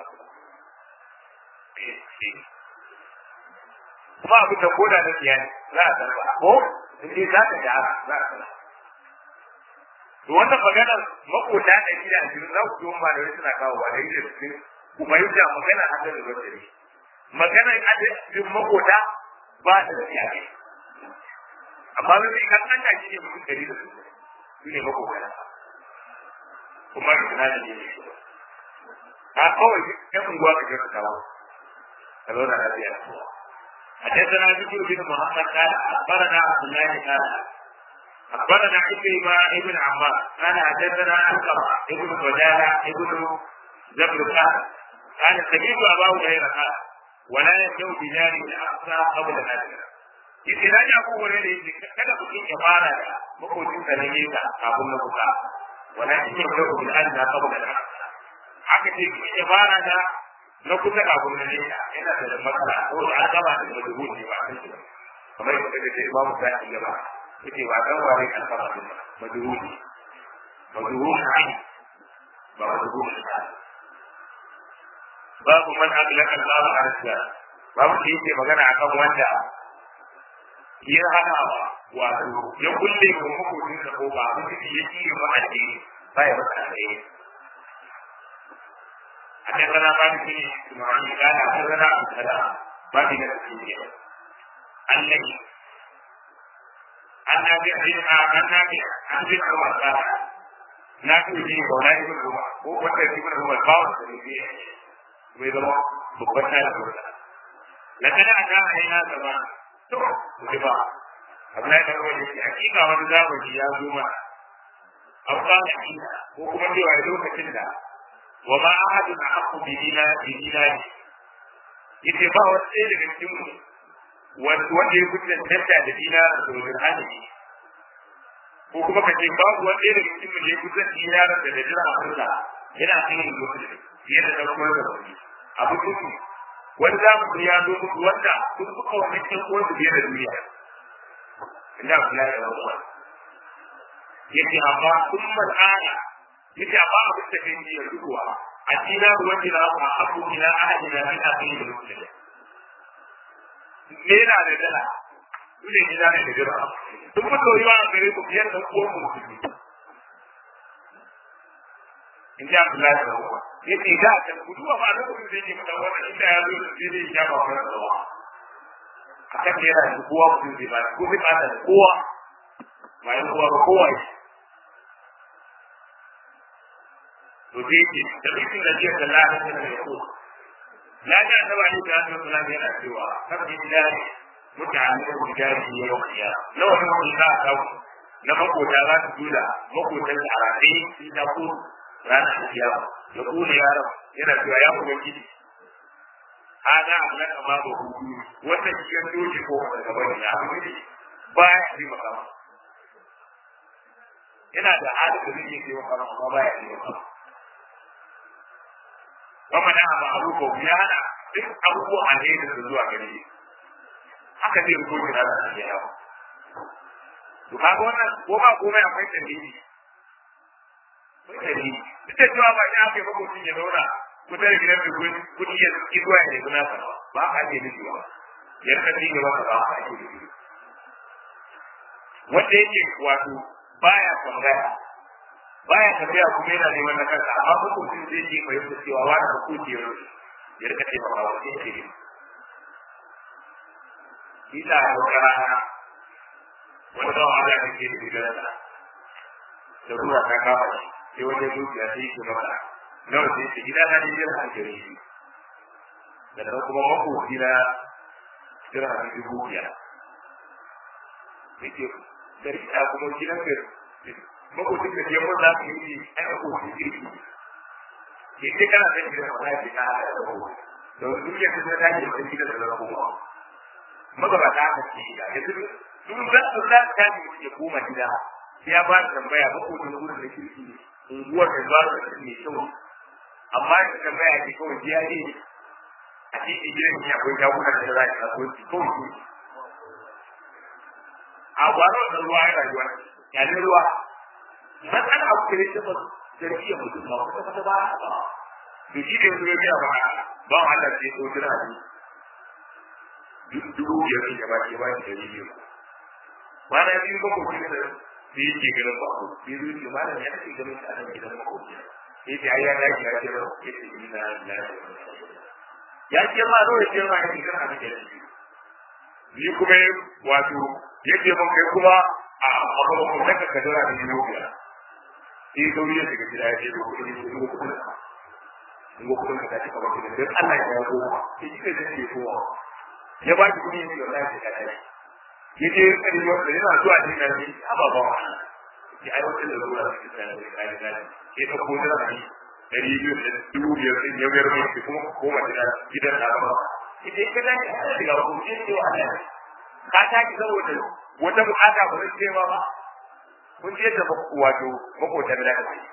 A: kuma abu da koda na siya ne za a sarrafa ko in dai za ka gyara za a sarrafa to wannan maganar makota da gida a cikin za ku yi ma da suna kawo wa da yi da cikin kuma yi da magana a da wata ne maganar a cikin makota ba da siya ne amma zai kan an da shi ne mutum 100 su ne makota kuma ina da ne a kawai ɗan unguwa ka jira kawo ka zo da lafiya حدثنا ذكر بن محمد قال اخبرنا عبد الله قال اخبرنا عكرمة ابن عمار قال حدثنا انكر ابن بدالة ابن زبر قال سمعت ابا هريرة قال ولا يبدأ بجار الاقصى قبل الاخره idan ya ku wani ne kada ku kin fara da makocin da ne ka kafin na kuka wala kin ya ku bil adna qabla al haka ce ki fara da na kuka kafin na ne ina da matsala ko da alƙaba da majhuli ba kamar yadda kake ba mu sai ya ba yake ba dan wani alƙaba da majhuli ai ba majhuli babu man aglaka Allah al-asya babu da yake magana akan wanda ya hana wato ya kulle ko hukumin da ko ba mu ji yake ba addini ba ya baka dai حدثنا مالك بن اسماعيل قال حدثنا ابو سلمة ما في نفسه الذي عن نافع عن ابن عمر قال نافع بن مولى ابن عمر هو ابن عمر قال ويضرب بقتنا الأولى لكن أتى علينا زمان وكفا أبناء الأولى حقيقة ونزاوج يا زوما أو قال حقيقة وكما يوعدون كلا وما أحد أحق بدينار yace ba wani ɗaya daga cikin wanda ya kuce tanta da dinarar da wajen hajji ko kuma kace babu wani ɗaya daga cikin da ya kuce dinarar da da jira Afirka yana cikin lokaci fiye da kuma da wani abu duk wani zamu ya zo muku wanda kun suka wani cikin ko da biyar da duniya ina kula da wannan yace amma kuma al'ana yace amma abin da kai ne yanzu kuwa addina wanda na ma abu ila ahadina min akhir al-muslim me yana da dala kuje ni da ne da dala duk mun koyi wa gare ku biyar da ko mu inda Allah ya rawa yace da ta guduwa ba da kuma zai mu da wannan inda ya zo da zai ya ba wannan rawa akan yana da kowa ku zai ba ko zai ba da kowa mai kowa kowa to dai da cikin da jiya Allah ya tsara ya ko la da annabi da Allah yana cewa sabbi da mutane da gari ya wuya lawa ne mun ka kawo na makota za su dula makotan da arabe shi da ku ranar kiyama ya kula yaron yana cewa ya ku gidi ana Allah kama ba ku wata cikin doji ko daga bani ya ba ya yi maka yana da hali da zai yi maka amma ba ya yi maka ومن أعطى أبوه بيانا أبوه عليه الزوء عليه haka zai rubo shi da Allah ya yawo to kaga wannan ko ba komai akwai dalili duk da cewa ba ya kai mako ya zauna ko da gidan da kudi ya ki zuwa ne kuna sa ba ka ce miki ba ya ka dinga ba ka ba ka ce wanda yake wato baya tambaya kuma yana neman na kansa amma hukuncin zai je fahimta cewa wani hukunci ya rufe ya rika taimaka wa sai ke ita a rana wani kawo Allah da ke da gidansa da ruwa ta kawo sai wajen dukiya sai ke maka nawa sai ce gida na ne jira hankali shi da kuma makoci na jira hankali dukiya yake dari a kuma gidan ka makocin da ke mun za ka yi ai makoci kirki ke kana da gidan ka wani ka da ko don dukiya ta ta yi da gidan da kuma magabata aka ce da yanzu duk za su za ta yi ya koma gida sai ya ba da tambaya makocin gurin da kirki unguwar da za su ne kyau amma da tambaya ke kawai jiya ne a cikin gidan ya akwai jagunan da za a yi kasuwanci kawai a gwaro da ruwa ya rayuwa ya ne ruwa matsala abu kare ta ba zargiyar mutum ba wata kasa ba to shi da yanzu ya biya ba ba Allah sai ko jira ne dubu biyar ne ba ke ba shi da biyu kwana biyu ba ko kuma da yake ganin ba ko biyu ne ma da ya ce ganin a nan gidan makoci sai da ya dace ya ce ba ke ce ina ya ce ma ro ya ce ma ya ce kana da ni kuma wato yake mun kai kuma a abubuwan da ka dora da yoga sai gauri ya shiga gida ya ce ko kuma ka ci kamar gidan dan Allah ya yago shi ke da shi ko ya ba ki kudi ne da Allah ya kai yaje kadi wanda yana zuwa cikin nan ababa ya ai wata da zuwa cikin nan da kai da ke ta ko da ni dari biyu da dubu biyar din ya bayar mai kuma koma gidan da ba idan ka gani a daga hukunci ne wa Allah ka taki saboda wata bukata ba zai cewa ba kun je da wato makotan da kai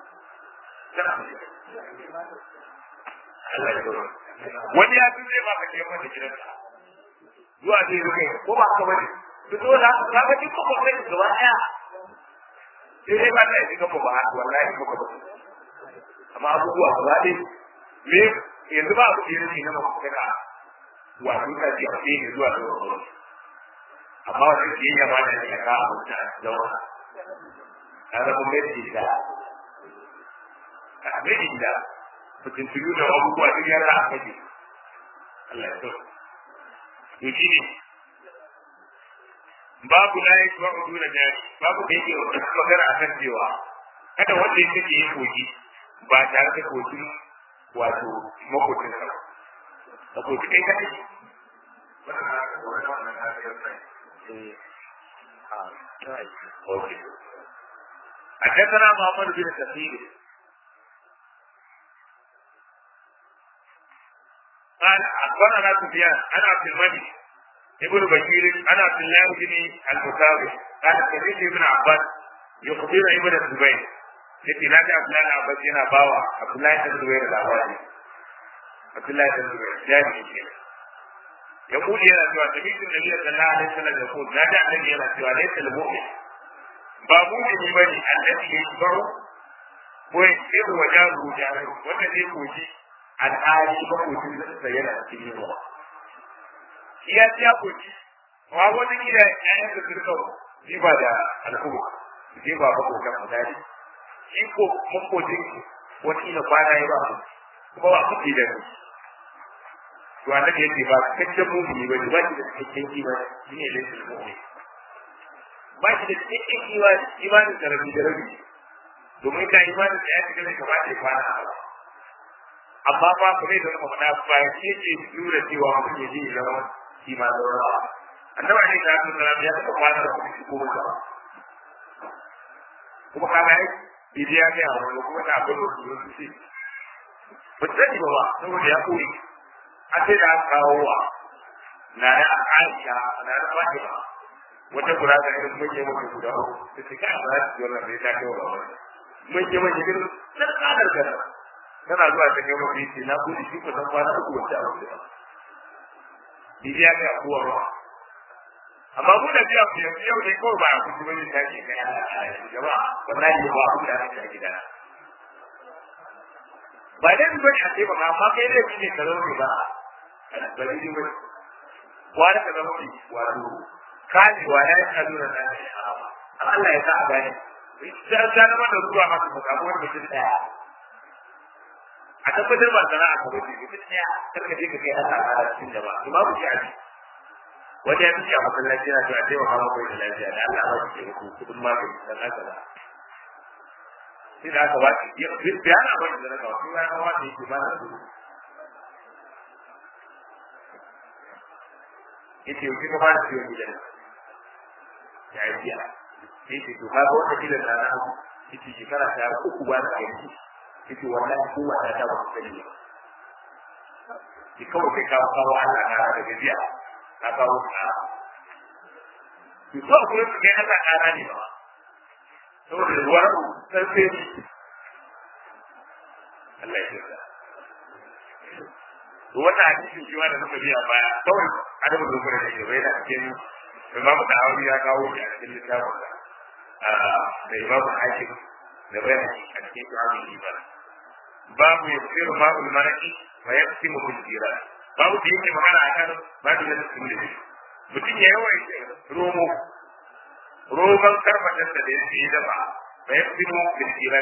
A: wani ya tun zai ba ka kewa da gidansa zuwa zai rufe ko ba haka bane to to da ka ga duk ko kai gaba daya sai dai ba ta yi ka ba wallahi ko ba amma abubuwa ba dai me yanzu ba ku yi ne na makotaka wato ka ji a cikin zuwa da wani amma wanda ke yi yaba da ya ka abu da zauna a rabin mai da a mai da mutum tunu da abubuwa duk yana a kaji Allah ya so to shi ne babu na yi tuwa udu na jari babu da yake magana a kan cewa kada wanda ya kake yi kogi ba tare da kogin wato makotin sa kogi kai kadai حدثنا محمد بن كثير قال اخبرنا سفيان عن عبد الملك ابن بشير عن عبد الله بن المساوي قال سمعت ابن عباس يخبر ابن الزبير التي نادى عبد الله بن عباس هنا باوى عبد الله بن الزبير الاولاني عبد الله بن الزبير جاهل يقول يا سوى سمعت النبي صلى الله عليه وسلم يقول نادى النبي يا سوى ليس المؤمن بابو من بني الذي يشبع ويسير وجاره جاره والذي يقول al'adi makocin da suka yana cikin yawa. Iya ta koci, wa wani gida yayin da suka jiba da al'umma, jiba makokan mutane. Shi ko makocin wani ina kwana ya ba kuma ba kuɗi da su. To annabi yake ba cikakken mumini ba ba shi da cikakken imani shi ne laifin mumini. Ba shi da cikakken imanin da rabi da rabi. Domin ka imanin da ya shiga zai kamata ya kwana a ba. amma ba ku ne da kuma na ba shi ke lura cewa mutum ya ji zama shi ma zaura annabi ne da su da ya ta kwana da shi ko ba kuma kana yi idan ya ga wani kuma da abin da su ce ba ta ji ba saboda ya koyi a sai da kawo wa na da Aisha na da Fatima wata kura da irin muke muke guda ta ce ka ba shi wannan da ta kawo ba mun ke mun gidan na kadar kada tana zuwa ta kai mafi ce na kudi shi kusan kwana uku wacce a wuce ba. Bibiya kai a kowa ba. Amma mu da biya ku yanzu yau ne kawai ba a kuci wani ta ke kai a jama'a wallahi ba a kuda a gida. Ba dai su bane a ce ba amma kai dai shi ne ka zaune ba. Ba dai shi bane. Wani ka zaune wato kajewa ya yi kalura na ne Allah ya sa a gane. Ta zama da zuwa masu musamman wani mutum ɗaya. a tabbatar ba sana'a ka bace ko tsaya karka je ka kai Allah a cikin jama'a to babu shi a ji wanda ya fi a masallaci na cewa sai wa kama kai da lafiya da Allah ba shi ku kudin magani dan haka ba sai da aka ba shi ya bayana ba shi da naka kuma ya kawo shi ba na su yace yau ka ba shi yau gidan ya yi biya yace to ka ga wata gidan na yace shekara ta uku ba da aiki yace wallahi ko wata ta ba sani ba ki kawai kai kawo Allah na da gajiya ka kawo ka ki so ku yi kai Allah kana ne ba saboda ruwan sai Allah ya tsaya to wata hadisi shi wanda muka biya baya kawai adabu da gure da bai da cikin Imam Tahawi ya kawo shi a cikin littafin da Imam Hakim da bayani a cikin Sahih Ibn babu yasiru ma'ul maraki wa yaqsimu bil jiran babu da yake magana akan babu da sunni mutum ya yawaita roman karfatan da yake da ba wa yaqsimu bil jiran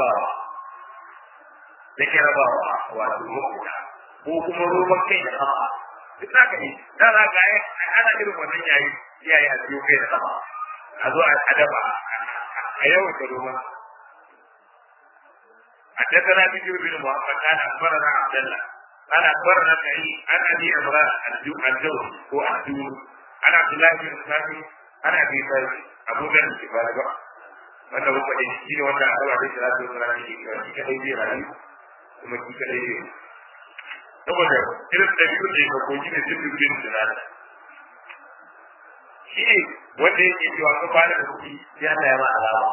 A: da ke rabawa wato mukuta ko kuma roman kai da kafa duk haka ne dan haka ana irin wannan yayi a cikin kai da kafa a zo a adaba a yawaita roman حدثنا بشر بن محمد قال اخبرنا عبد الله قال اخبرنا سعيد عن ابي عمران الجوزي هو الدور عن عبد الله بن سامي عن ابي ذر ابو ذر الكفايه wanda ba kwadin shi ne wanda Allah ya tsara da wannan shi shi kadai zai rayu kuma shi kadai zai saboda irin da biyu da ko shi ne duk bin sunan shi wanda yake cewa ka fara da kuɗi sai Allah ya ma alama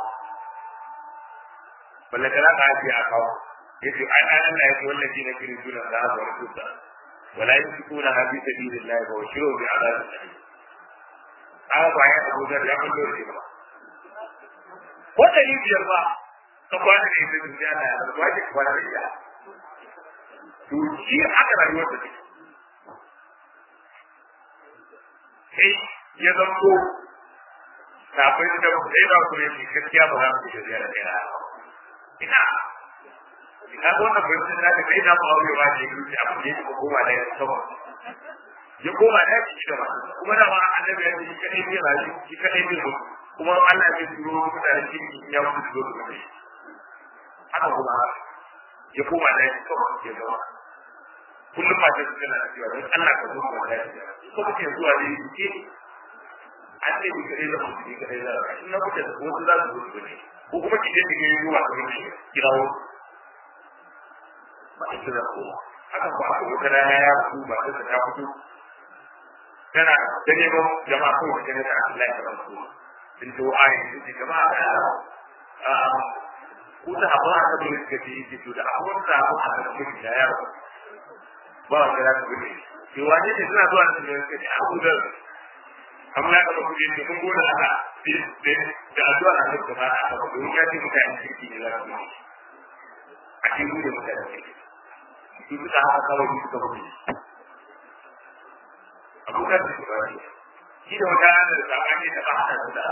A: wala kana ka ji a kawo yace ai Allah ya ce wallahi na kiri sunan da Allah ya rubuta wala yusukuna habi sabilillah wa shiru bi azab Allah ba ya Abu Dhar ya kullu shi ba wanda yi biyar ba ka kwana da ita duniya na ya ba ki kwana da ita to shi aka rayuwar ta sai ya zanto kafin da sai ba ku ne gaskiya ba za ku je da kai ina wannan bayanin da kai na ba aure ba ne yake abu ne ko kuma da sama ya koma da shi da ba kuma da ba annabi ya ce kai ne rayu shi kai ne kuma Allah ya turo ku da shi ya ku zo da shi haka kuma ya koma da shi to ya zama kullum ma sai kana da cewa Allah ka zo da shi ko kake zuwa da shi an ce ni kai da shi kai da shi na kuke da wasu za su zo ne ko kuma kike da ke zuwa da shi kirawo ba ita da ko haka ba ko kana ya ku ba ta ta fito kana da ne ba jama'a ko da ne da Allah ya rabu din to ai shi jama'a ko da abu aka bi da shi to da abu da abu aka bi da ya ba wanda za ku bi shi wani ne suna zuwa da shi da abu da amma da ku ji kun gode Allah da addu'a da ku ba aka ba don ya ce mutane kirki ne za su yi a cikin gudun mutane su suka haka kawai su suka gudu abokan da su ba ne shi da wata da tsakani da ba haka da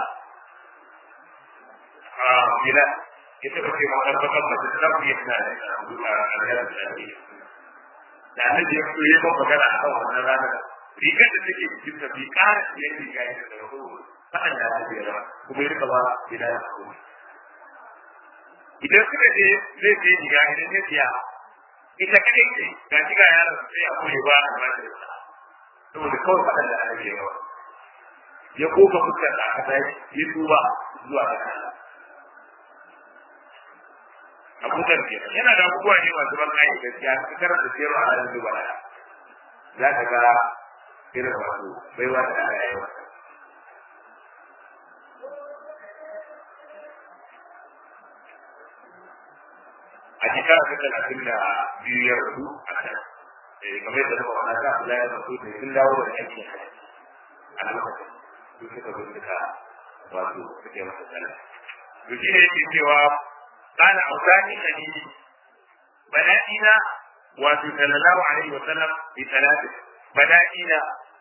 A: bila ya taɓa ce ma karfakan masu tsafi ya tana da alhalar da ake da annabi ya fito ya ba magana a kan wannan ranar rigar da take cikin ta bi ƙara ya yi riga ya da rahoto faɗan da ake yawa kuma ya rika ba bila ya kuma idan suka je zai je riga idan ya siya ita kadai ce ga shi ga yaron sai a kure ba a ba da saboda kawai faɗan da ake yawa ya koka fuskar da aka tashi ya duba zuwa ga Allah abubuwan ke yana da abubuwa ne masu ban ayi gaskiya ka karanta sayarwa a ranar duba za ka ga irin wato baiwa da Allah ya yi masa a shekara ta 32 ya rubu a kan kamar yadda na faɗa ta Allah ya rasu da sun dawo da aikin hajji a lokacin su suka zo suka wato suke masa sallah to shi ne yake cewa قال أوصاني خليلي بدائنا صلى الله عليه وسلم بثلاثة بدائنا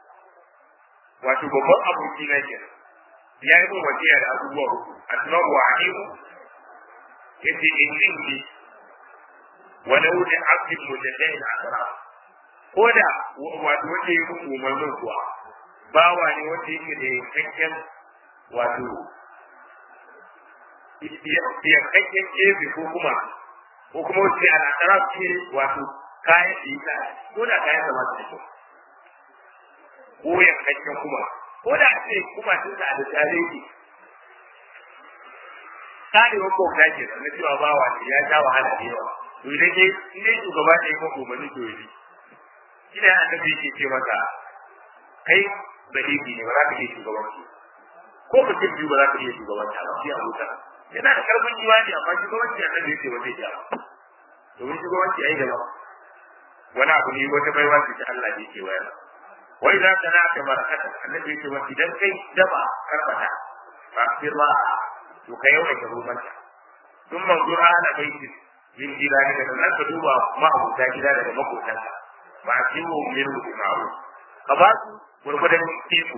A: وتبقى أبو كيناك يعني وجيه الأبوة أسماء وعليه يتي إنجلي wani wuce abin mujallai na asara ko da wato wanda ya muku umarnin kuwa bawa ne wanda yake da yankakken wato yankakken gefe ko kuma wuce a nasara ce wato kayan da ita ko da kayan da masu cikin ko yankakken kuma ko da ce kuma sun sa da tare ki karewar bauta ke na cewa bawa ne ya sha wahala da yawa to idan ne shugaba ne ko umarni to yi ina annabi yake ce maka kai dalili ne ba za ka iya shugabanci ko mutum biyu ba za ka iya shugabanci ba sai abuta yana da karfin imani amma shugabanci annabi yake wanda ya domin shugabanci ai gaba wani abu ne wata baiwa ce ta Allah yake wayar wai za ka na ta barakata annabi yake wa idan kai daba karbata ba firma to kai yau ka rubanta sun manzura na baiti min gida daga nan ka duba ma'abuta gida daga makotanka ba a ciwo min rubu ma'aru ka ba su gurgudan teku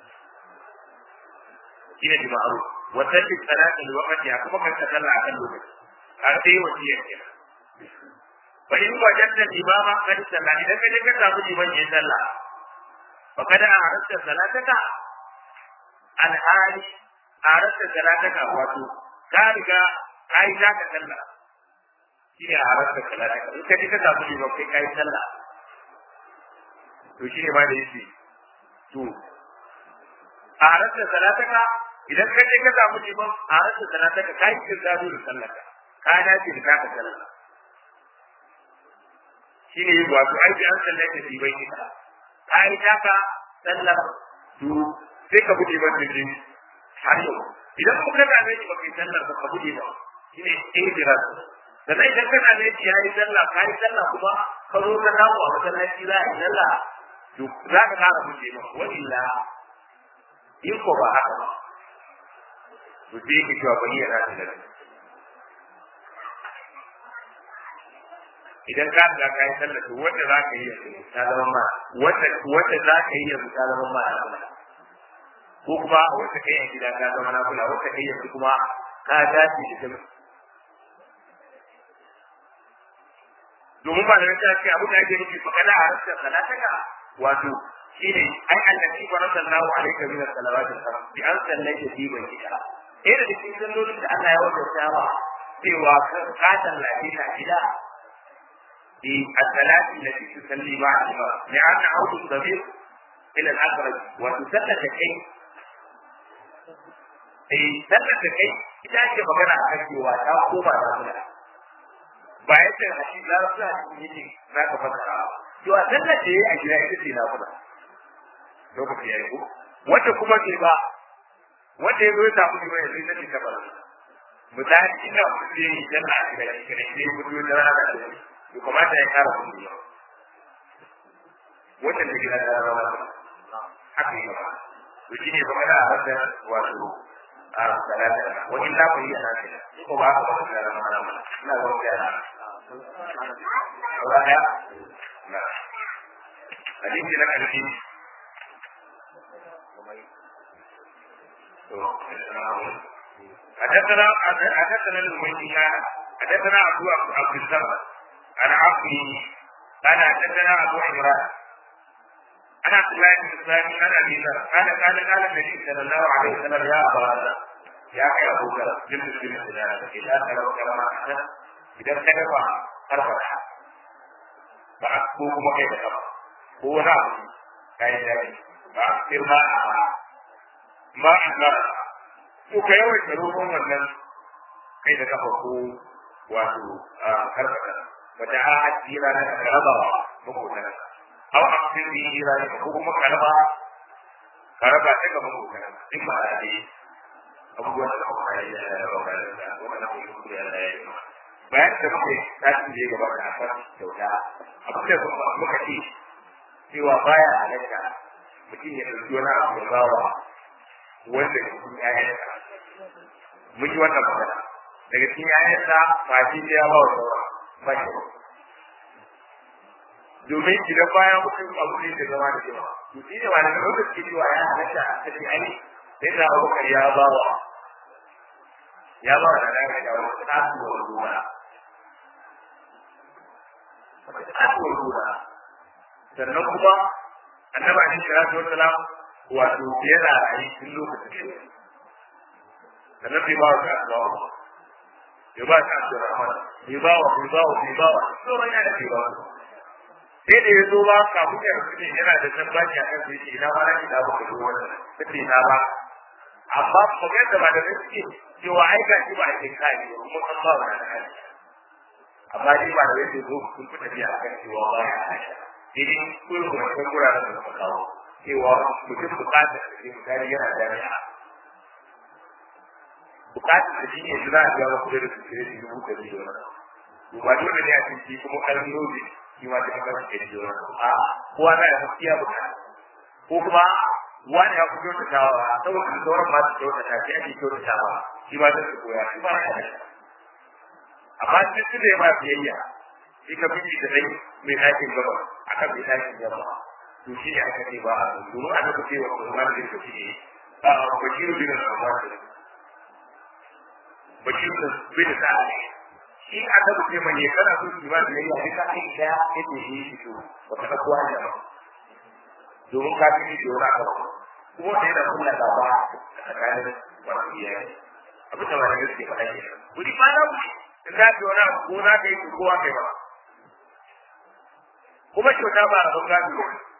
A: shine da ma'aru wata ce salatu da wakati ya kuma kan sallah akan lokaci har sai wasiyar ke fa in wajadta imama kad sallah idan ka je ka samu liman yin sallah fa kada a harasta salataka alhali a harasta salataka wato ka riga kai za ka sallah shine a harasta salataka in ka je ka samu liman kai sallah to shine ma da yake to a harasta salataka idan ka je ka samu liman a harasta salataka kai kin zabi da sallaka ka dace da ka sallah shine wato ai an sallaka shi bai kika ai taka sallar to sai ka bude wannan din har yau idan kuka ga ne ba kai sallar ba ka bude ba shine ijras sannan idan kana ne yayi sallah kai sallah kuma ka zo ka dawo a masallaci za a yi sallah to za ka kara bude ba walla in ko ba haka ba to sai ki cewa bayyana da idan ka riga ka yi sallah to wanda za ka yi ta zama ma wanda za ka yi yanzu ta zama ma ko kuma wanda kai a gida ka zama na kula wanda kai yanzu kuma ka dace da jami'a domin ba da ta ce abu da ake nufi fakada a rasar salataka wato shine ai annabi sallallahu alaihi wa sallam bi an sallaita fi bai kita da cikin sallolin da Allah ya wajabta ba cewa ka sallace ta gida في الصلاة التي تصلي مع الإمام لأن عود الضمير إلى الأقرب وتثبت كي ثبت كي إذا أنت مكان أحكي وتقوم على بعد الحديث لا رسول الله ما كفتها to a sallar da yayi a gida ita ce na kuma lokaci yayi ko wanda kuma ke ba wanda yazo ya samu ne sai ta ta bar misali ina mutum yayi sallah a gida shi ne mutum da rana da ya kamata ya kara kuɗi wannan da gida da rawa haka ne ba to shine ba kada a rasa wato a salata wani da ku yi ana ce ko ba ka ba da rawa ina ga wani yana Allah ya na hadisi na kalbi to حدثنا المؤمنين حدثنا أبو عبد الصمد أنا عبدي أنا حدثنا أبو عمران أنا عبد الله بن الثاني أنا أبي ذر أنا قال النبي صلى الله عليه وسلم يا أبا ذر يا أبو ذر جلس في السلالة إذا تلو كما أحسن إذا ارتكب أرفعها فأكبوكم كيف ترى هو نعم كاين ذلك فأكثر ما أحمرها وكيوم يتروهم من كيف تفقوا وأتوا كرفة وتعاهد جيرانك كربا مكوتنا أو أقصد به جيرانك حكم كربا تلك مكوتنا إما هذه أبوان الحكم عليها وأنا أقول لك bayan da muke tashi je gaba da asar kyauta abin da muka ce cewa baya halatta mutum ya ɗauki wani abu da bawa wanda da cikin ƴaƴansa mun yi wannan magana daga cikin ƴaƴansa fashi da ya ba wa sauran ba shi domin idan bayan mutum abu ne da zama da jima to shi ne wani lokaci cewa ya halatta ta ce ai sai da abokan ya ba wa da ɗaya da wani tasu da wani gona kasuwar gona sannan kuma annabi alaihi salatu wassalam wato yana rayu tun lokacin sannan bai ba wa Allah ya ba ta Abdurrahman ya ba wa sauran yana da ba sai da ya zo ba kafin ya rufe yana da tabbaci a kan sai ina ma na da ba ko wannan sai na ba amma kuma da ba da gaske cewa ai ga shi ba a cikin kai ba mun san ba wannan kai amma dai ba da yake zo kun fita biya kan cewa ba ya aisha idan kun kuma kan guraren da suka kawo cewa mutum bukata da ke mutane yana jami'a bukatar da shi ne suna biya wa kudin da suke da dubu da biyu ba dole ne a cikin kuma kalmomi shi ma da kan ke da a kowa na da gaskiya bukata ko kuma wani ya fito da tawa saboda sauran ma su kyauta ta ke ake kyauta tawa shi ma zai koya shi ma ya da amma duk da ya ba biyayya shi ka biji da dai mai ɗakin gaba akan mai ɗakin gaba to shi ne aka ce ba a domin aka ce wa Usman bin Affan a Bashir bin Affan Bashir bin Sa'ad shi aka ce mai kana so ki ba biyayya sai ka kai da yake shi to ba ka kowa ne ba domin ka fi shi wani abu kuma sai da kula da ba tsakanin wani iyaye abin da wani gaske faɗa ke wuri ba na wuri in za ka wani abu ko za ka yi kowa kai ba kuma kyauta ba a rabon gado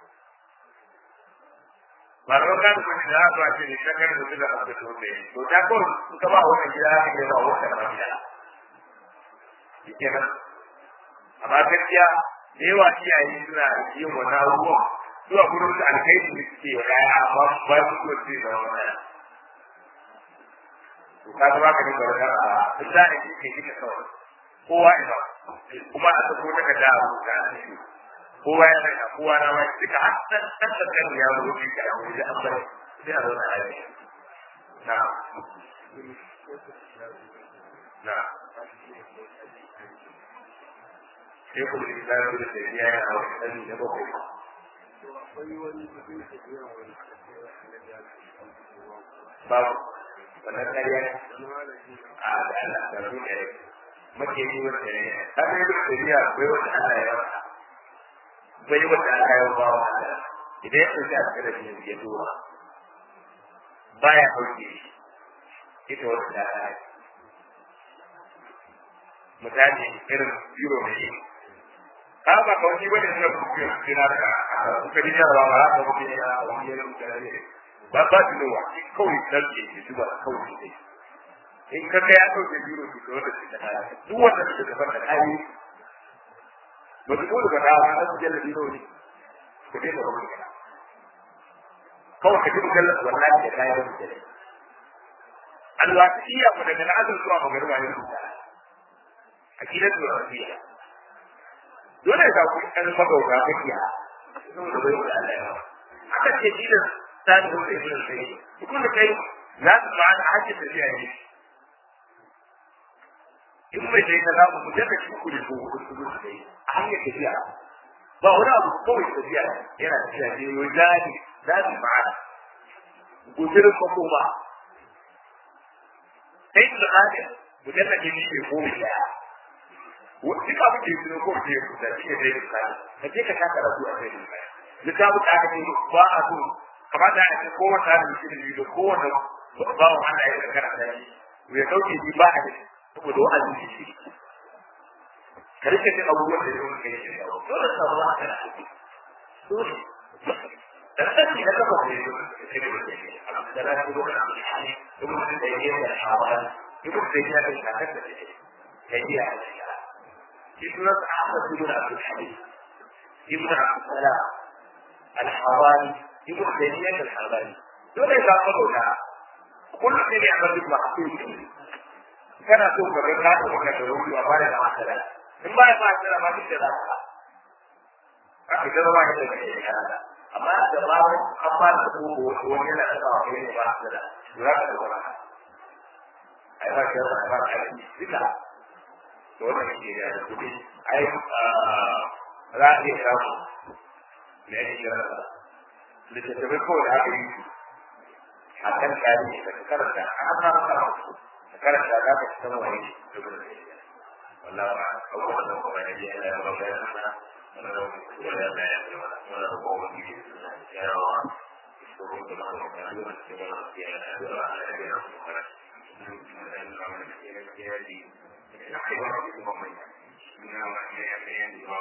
A: ba rabon gado ko ne da za a ce ne shakar da su da abu da su ne to ta kawai in ka ba wannan gida ya kai ba wannan ba gida shi kenan amma gaskiya da yawa iyaye suna yin wani abubuwan zuwa gurin su alkhairi ne suke wa kaya amma ba su so su da wannan to ka ga ka dinga wannan a da ne kike kika kawai kowa ina kuma a sako daga da abu da shi kowa ya rika kowa na wani duka hasan kan ya zo ki da wani da Allah sai a zo na ayi na sai ku da da ya yi a wani da bakwai babu wannan kariya a da Allah da ruwa ne muke yi wanda ne har ne da kariya bai wanda Allah ya rasa bai wanda Allah ya ba wa idan ya tsaya a cikin da ya duwa baya dauke ita wanda Allah ya mutane irin biro ne ka ba ka wani wani da ku ke kira da ka dinga ba ba ka ku ne a wani yayin da ne ba ba da wa kawai dalke shi ba kawai ne in ka ga ya dauke biro ki to da shi da duk wanda ke da fara kai ba ku da ba da su jalla biro ne ku dai ba ku kawai ka ji jalla wallahi da kai da shi Allah ya ku daga azul zuwa magarba ne akidatu rafiya dole ka ku kan magauta kakiya saboda bai da Allah ya aka ce shi da sai da shi sai kuma kai za su ba da hakki da shi ne in mai dai kaza mu da ka shi kudi ko ku sai an yi tafiya ba wani abu kawai tafiya yana tafiya ne wajani za su ba gudun ko kuma sai da haka mutaka ne shi ko ya wani ka buke shi ko ke da shi ne dai ka je ka kaka rabu a kai ne ka buka ka ne ba a so kamar da ake ko wata da shi ne da ko wanda ba wa Allah ya karanta da shi ya dauke shi ba a da saboda wa'azi shi ka rike shi abubuwan da yake kai shi dole ka ba ka da shi dole da sai da ka ba ne da da ko da shi kuma da yake da hawa kuma da yake da kaka da shi kai ya ابن أحمد بن عبد الحليم ابن عبد السلام الحواري ابن تيمية الحواري دون إذا قلنا كل شيء يعمل بالمحسوس كان سوف الرجال وكان يقول وقال العسل ثم يفعل كذا ما في كذا كذا ما يتبع هذا أما جماعة أما تقول وجل أسرع في العسل يراقب القرآن أيضا كذا أيضا wannan ke da kudi ai ra'ayi ramu ne yake da littattafai ko da aka yi a kan tarihi da karanta a kan karanta da ka san wani والله أول ما هو الذي لا يرضى لنا ولا لا يرضى ولا هو الذي يرى الشروط له معلومة كما في هذه